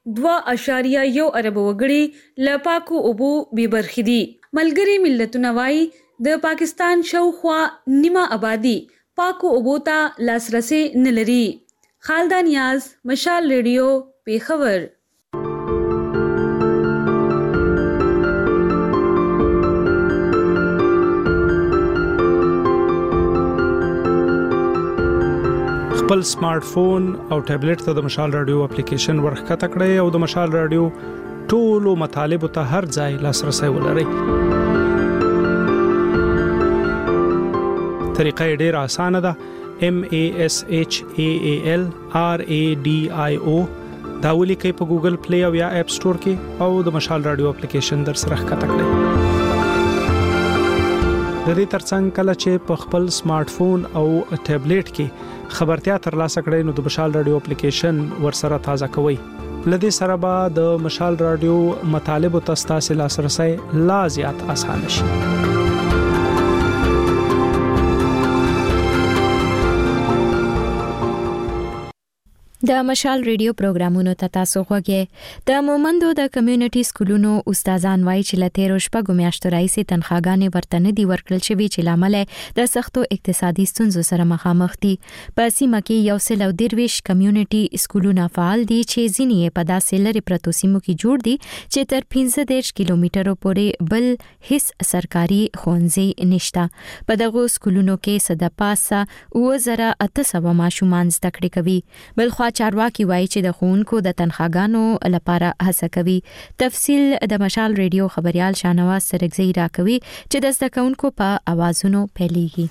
کې 2.1 ارب وګړي له پاکو اوبو بې برخې دي. ملګري ملتونه وايي د پاکستان شاوخوا نیمه آبادی پاکو اوبو ته لاسرسي نه لري. خالده نیاز مشال ریډیو پیښور. خپل سمارټ فون او ټابلیټ ته د مشال رادیو اپلیکیشن ورخکته کړئ او د مشال رادیو ټولو مطالبه ته هر ځای لاسرسي ولرئ. طریقه ډیره اسانه ده. MASHAAL RADIO دا ولیکئ په ګوګل پلی او یا اپ سٹور کې او د مشال رادیو اپلیکیشن در سره ښکته کړئ. د دې ترڅنګ کله چې په خپل سمارټ فون او ټابلیټ کې خبرتیا ترلاسه کړئ نو د مشال رادیو اپلیکیشن ورسره تازه کوئ. لدې سره به د مشال رادیو مطالبه تاسو لاسرسي لا زیات اسانه شي. د مشال ریډیو پروګرامونو ته تاسو غوږی د مومندو د کمیونټي سکولونو استادان وایي چې لته روشپګو میاشتو راځي تنخواګانې ورته نه دی ورکړل شوی چې لامل د سختو اقتصادي ستونزو سره مخامخ دي. په سیمه کې یو سل او درویش کمیونټي سکولونه فعال دي چې ځینې په داسې لري پرتو سیمو کې جوړ دي چې تر 15 کیلومترو پورې بل هیڅ سرکاري ښوونځي نشته. په دغه سکولونو کې صد پاسه 2800 ماشومان زده کړې کوي. بلخوا چارواکي وایي چې د ښوونکو د تنخواګانو لپاره هڅه کوي. تفصیل د مشال ریډیو خبريال شاهنواز سرګزی راکوي چې د زده کوونکو په اوازونو پیلېږي.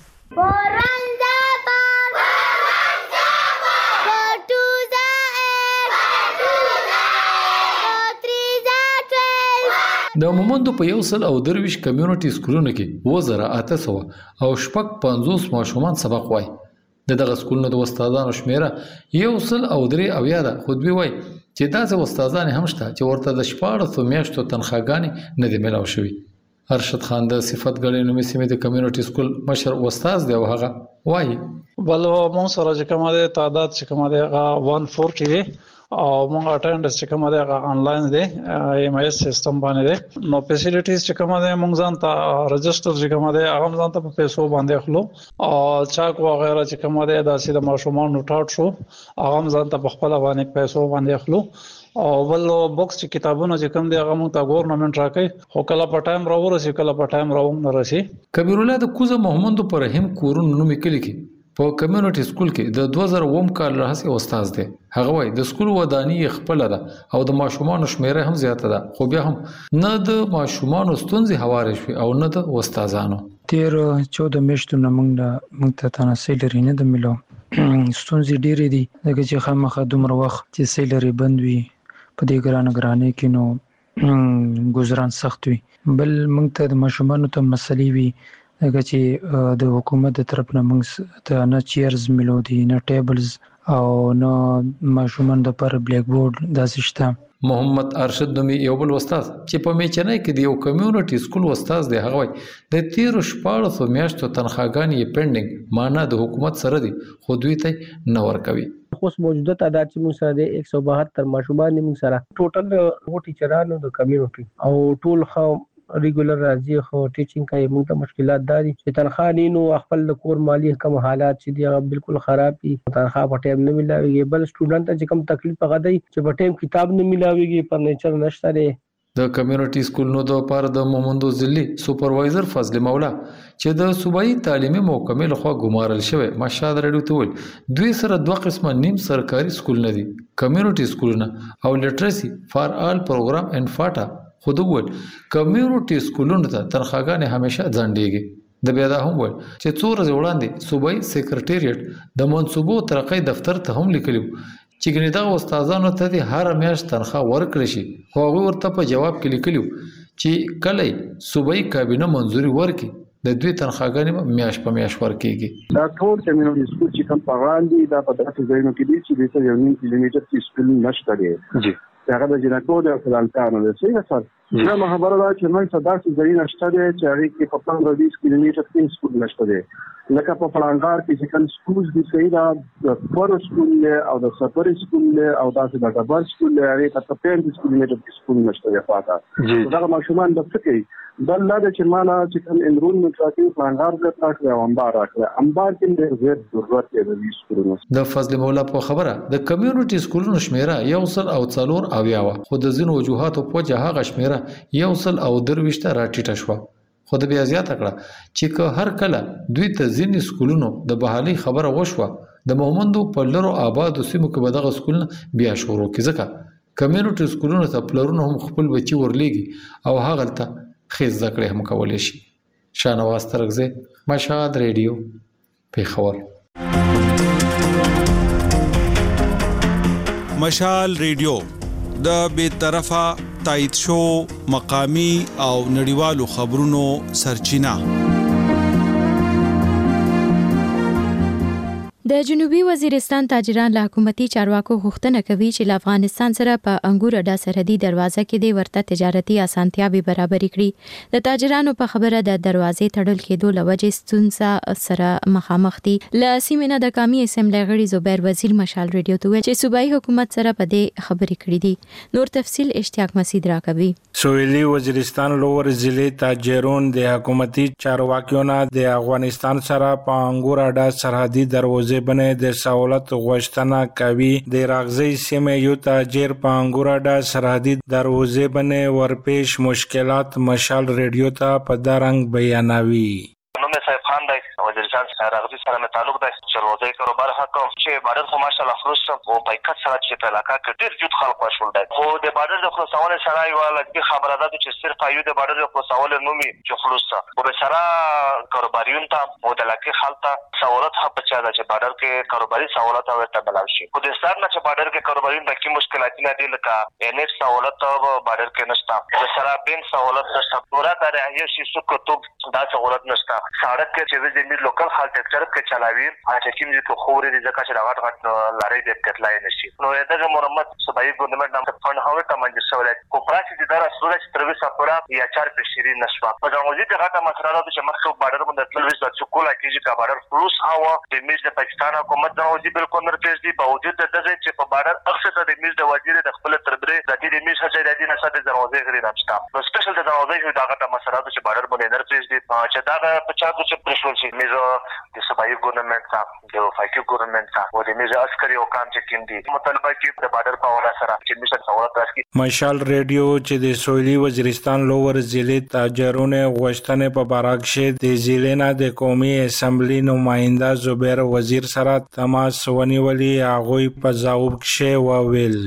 د مومندو په یو سل او درویش کمیونټي سکولونو کې 2800 او شپږ 50 ماشومان سبق وایي. دغه سکولونو د استادانو شمیره یو سل او درې اویا ده. خو دوی وایي چې داسې استادان هم شته چې ورته د 14 میاشتو تنخواګانې نه دي ملاو شوي. ارشد خان د صفت ګړې نومي سیمې د کمیونټي سکول مشر استاد دی او هغه وایي بل مون سره چې کومه ده تعداد چې کومه ده 140 دی او موږ اټینډنس چې کومه ده آنلاین دی ایم ایس سیستم باندې دی. نو فیسیلیټیز چې کومه ده موږ ځان ته رجسټر چې کومه ده هغه ځان ته په پیسو باندې خلو او چاک وغیرہ چې کومه ده داسې د ماشومان نوټاټ شو هغه ځان ته په خپل باندې پیسو باندې خلو او بل بوکس چې کتابونه چې کوم دی هغه موږ ته ګورنمنت راکړي خو کله په ټایم راورسي کله په ټایم راوم نه راسي. کبیر الله د کوزه محمد پر رحیم کورون نومي کلی کې په کمیونټي سکول کې د 2009 کال راهسي استاد دی. هغه وایي د سکول ودانی خپل ده او د ماشومان شمیره هم زیاته ده خو بیا هم نه د ماشومان ستونزې هواره شوي او نه د استادانو. تیر 14 میاشتو نه موږ ته تناسي لري نه د ملو ستونزې ډېرې دي دغه چې خامخا دومره وخت چې سیلري بند وي په دې ګرانه کې نو گزاران سخت وي. بل موږ ته د ماشومان ته مسلې وي دغه چې د حکومت د طرف نه موږ ته نه چیرز ملو دي نه ټیبلز او نه ماشومان د پر بلیک بورډ داسې شته. محمد ارشد نومي یو بل استاد چې په میچنای کې د یو کمیونټي سکول استاد دی هغه وایي د 14 میاشتو تنخواګانې پینډینګ معنا د حکومت سره دي خو دوی ته نه ورکوي. خو موجوده تعداد چې موږ سره د 172 ماشومان موږ سره ټوټل و ټیچرانو د کمیونټي او ټول خو ریګولر راځي خو ټیچینګ کوي موږ ته مشکلات دي چې تنخواه نینو خپل د کور مالی کم حالات چې دی بالکل خراب دي تنخواه په ټیم نه ملاويږي. بل سټوډنټ ته کوم تکلیف غدي چې په ټیم کتاب نه ملاويږي فرنیچر نشته دی. د کمیونټي سکولونو د لپاره د مومندو ضلعي سپروایزر فضل مولا چې د صوبایي تعلیمي محکمې لخوا ګمارل شوی مشهد رډیو ته ویل دوی سره دوه قسمه نیم سرکاري سکولونه دي کمیونټي سکولونه او لټرسي فار آل پروګرام ان فاټا. خو دوی کمیونټي سکولونو ته تنخواګانې همیشه ځنډيږي. د بیا دا هم وایي چې څو ورځې وړاندې صوبایي سیکریټریټ د منصوبو ترقۍ دفتر ته هم لیکلي چې ګنې دغه استادانو ته د هر میاشت تنخواه ورکړي شي خو هغوی ورته په جواب کې لیکلي چې کله صوبایي کابینه منظوري ورکړي د دوی تنخواګانې میاشت په میاشت ورکېږي. دا ټول کمیونټي سکول چې کوم فعال دي دا په داسې ځایونو کې دي چې د 1 کیلومتر کې سکول نشته دی. هغه د جنکو د فلانتانو د څه سره دا خبره ده چې موږ څه داسې ځای نشته دی چې هغه کې په 15 کیلومتر کې سکول نشته دی. لکه په پلانګار کې چې کوم سکول دي چې دا د فور سکول او د سفر سکول او داسې د ډبل سکول لري په 15 کیلومتر کې سکول نشته دی. پاته دا ماشومان د فکر بل لا چې مالا چې کوم انرولمنت راکې پلانګار د تاک او انبار راکړه انبار کې د زیات ضرورت دی د سکولونو. د فضل مولا په خبره د کمیونټي سکولونو شمیره یو سل او څلور اویا خو د ځینو وجوهاتو په وجه هغه شمیره یو سل او درويشته راټیټه شوه. خو د بیا زیاته کړه چې که هر کله دوی ته ځینې سکولونو د بحالي خبره وشوه د مومندو په لرو آبادو سیمو کې به دغه سکولونه بیا شروع کړي ځکه کمیونټي سکولونو ته پلرونه هم خپل بچي ورلیږي او هغه ته ښې زده کړې هم کولی شي. شاهنواز ترګزی مشهد ریډیو پیښور. مشال ریډیو د بې طرفه تایید شو مقامی او نړیوالو خبرونو سرچینه. د جنوبي وزیرستان تاجران له حکومتي چارواکو غوښتنه کوي چې له افغانستان سره په انګور اډه سرحدي دروازه کې د ورته تجارتي اسانتیاوي برابر کړي. د تاجرانو په خبره د دروازې تړل کېدو لوجې ستونزه سره مخامخ دي. له سیمې نه د قومي اسمبلی غړي زبیر وزیر مشال ریډیو ته ویل چې صوبایي حکومت سره په دې خبرې کړې دي. نور تفصیل اشتیاق مسعود راکوي. سویلي وزیرستان لوور ضلع تاجرون د حکومتي چارواکیو نه د افغانستان سره په انګور اډه سرحدي دروازې بنه د سہولت غوښتنه کوي. د راغزي سیمه یو تاجر په انګور اډه سرحدي دروازې بنه ورپېش مشکلات مشال ریډیو ته په دارنګ بیانوي. صاحب خان دی وزیرستان راغزي سره مې تعلق دی چې روزي کاروبار حکم چې بارډر خو ماشاءالله خلاص او پایکټ سره چې په علاقه کې ډېر جوړ خلک وشول دی. خو د بارډر د خلاصول سره یو لږ خبره ده چې صرف ایو د بارډر د خلاصول نومي چې خلاص او به سره کاروباریون ته او د علاقې خلک ته سہولت هم پچا ده چې بارډر کې کاروباري سہولت ورته بلل شي. خو د ستار نه چې بارډر کې کاروباریون د کوم مشکلات نه دي لکه ان اف سہولت بارډر کې نشته او سره بین سہولت نشته. پورا د رهایی شي سکوتوب دا سہولت نشته. سړک کې چې د لوکل خلک ټریکټر کې چلاوي چې کوم دي ته خوري د ځکه چې دا غټ لاري د کتلای نشي. نو دغه مرمت صوبایي ګورنمنت نام فند هاوه ته منځ شوی کو پراسی د دره سورج تروي سپورا یا 4 پشيري نشوا په دغه دي غټه مسله ده چې مخکې بارډر باندې تلويز د چکولا کېږي کا بارډر فلوس هوا د میز د پاکستان حکومت دروازې بالکل مرکز دي په وجود د دغه چې په بارډر اکثر د میز د وزیر د خپل تربرې د دې میز هڅه د دې نشه د دروازې غري نشته. نو سپیشل د دروازې دا غټه مسله ده چې بارډر باندې مرکز دي چې دا په چا د پرشول شي میز د صوبایي ګورنمنت ته د وفاقي ګورنمنت ته او د میز عسکري او کام چې کوم دي مطالبه کې د بارډر په وړاندې سره چې میز سہولت راشي. مشال ریډیو چې د سویلي وزیرستان لوور ضلع تاجرونه غوښتنې په بارک شه د ضلع نه د قومي اسمبلی نماینده زبیر وزیر سره تماس ونیولي. هغه په ځواب کې وویل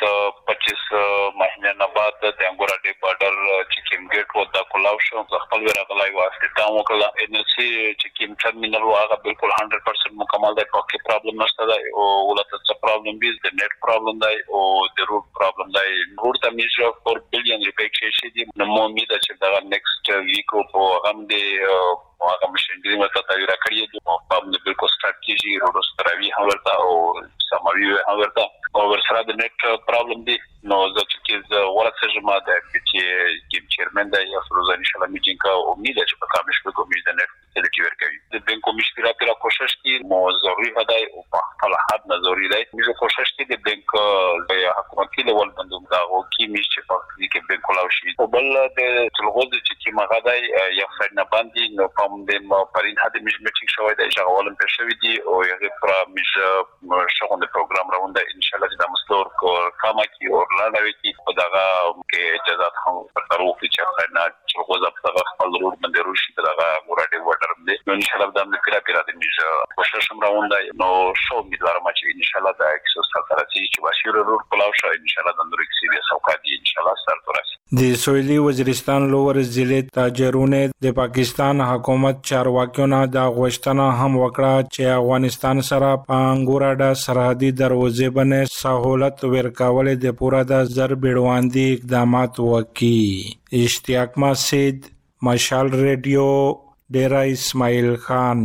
25 مهینه بعد د انګور اډه بارډر چې کوم ګیټ و د کولاو شو خپل ورغلای واسطه وکړه ان سي چې کوم ټرمینل واغه بالکل 100% مکمل دی. په کې پرابلم نشته دی او ولته څه پرابلم دی د نیټ پرابلم دی او د روټ پرابلم دی. روټ ته میجر 4 بلین ریپیټ شي دي. نو مو امید چې دا نیکسټ ویک او هغه د هغه مشنګری مته تغیر کړی دی او په دې بالکل سٹارټ کیږي روډ ستراوی هورته او سماوی هورته او ورسره د نیټ پرابلم دی. نو ځکه ورته جمع ده چې کوم چیرمن دی یا فروزانی شلا میټینګ کا امید چې په کامش په کومې د نیټ فیسیلیټي ورکوي. د بانک مشکل را کوشش کی مو ضروري هداي او په خپل حد نه ضروري دی. موږ کوشش کی د بانک د حکومتي لیول باندې دا او کی میشه په کې بانک لاو شي او بل د تلغوز چې ما غدای یا فرنا باندې نو کوم د پرین هدا میټینګ شوی دی چې اولم په شوی دی او یغه پر میشه شغل پروګرام راونده ان شاء الله د مستور کو کما کی او لاندوي کی په دغه کې اجازه هم پر تروفي چې فرنا تلغوز په خپل روډ باندې روشي دغه ګورډي وټر دی. نو ان شاء الله د پیرا د میشه کوشش هم راونده نو شو امیدوارم چې ان شاء الله د اکسس سره چې بشیر روډ کلاو شو ان شاء الله د نور اکسیریه سوکادي ان شاء الله سره راځي. د سویلي وزیرستان لوور ضلع تاجرونه د پاکستان حکومت چارواکیو نه د غوښتنه هم وکړه چې افغانستان سره په انګور اډه سرحدي دروازې باندې سہولت ورکول د پورا د زر بیړواندي اقدامات وکړي. اشتیاق مسعود مشال ریډیو ډیرا اسماعیل خان.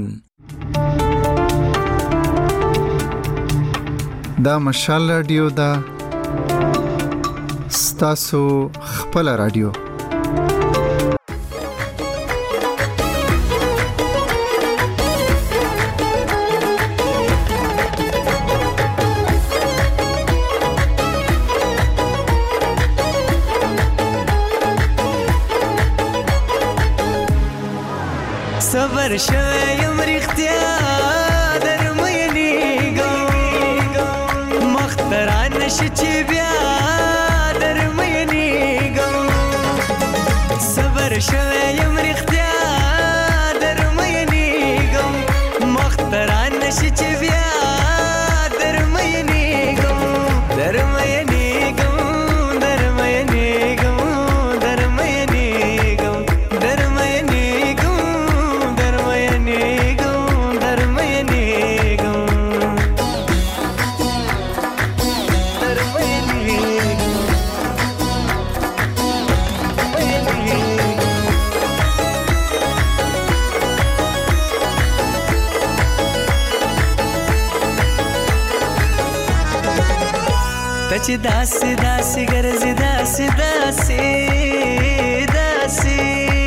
دا مشال رادیو دا ستاسو خپل رادیو. صبر شویم رختیا درمینیګم مختران نشي چې بیا درمینیګم صبر شویم رختیا درمینیګم مختران نشي چې بیا درمینیګم درمینیګم درمینیګم درمینیګم چې داسې داسې ګرځي داسې داسې داسې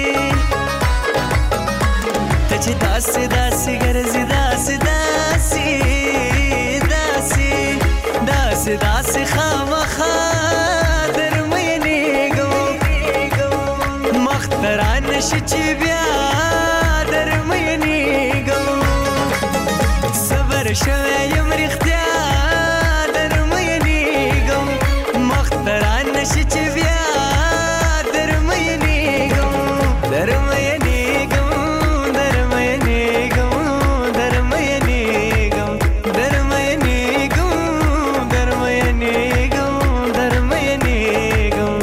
ته چې داسې داسې ګرځي داسې داسې داسې داسې داسې خامخا درمینېږم مخترا نشي چې بیا درمینېږم صبر شوی یم رښتیا درمینېږم مخترا نشي چې بیا درمینېږم درمینېږم درمینېږم درمینېږم درمینېږم درمینېږم درمینېږم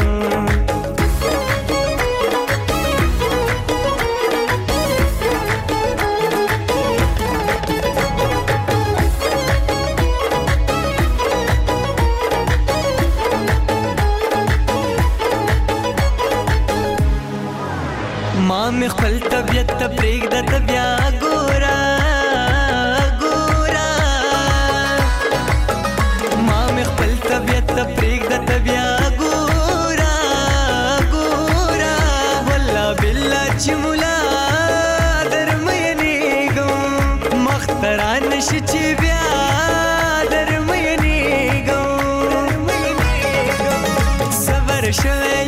ما مې خپل طبیعت ته پرېږده ته بیا ګوره ګوره ما مې خپل طبیعت ته پرېږده ته بیا ګوره ګوره والله بالله چې ملا درمینېږم مخترا نشي چې بیا درمینېږم صبر شوی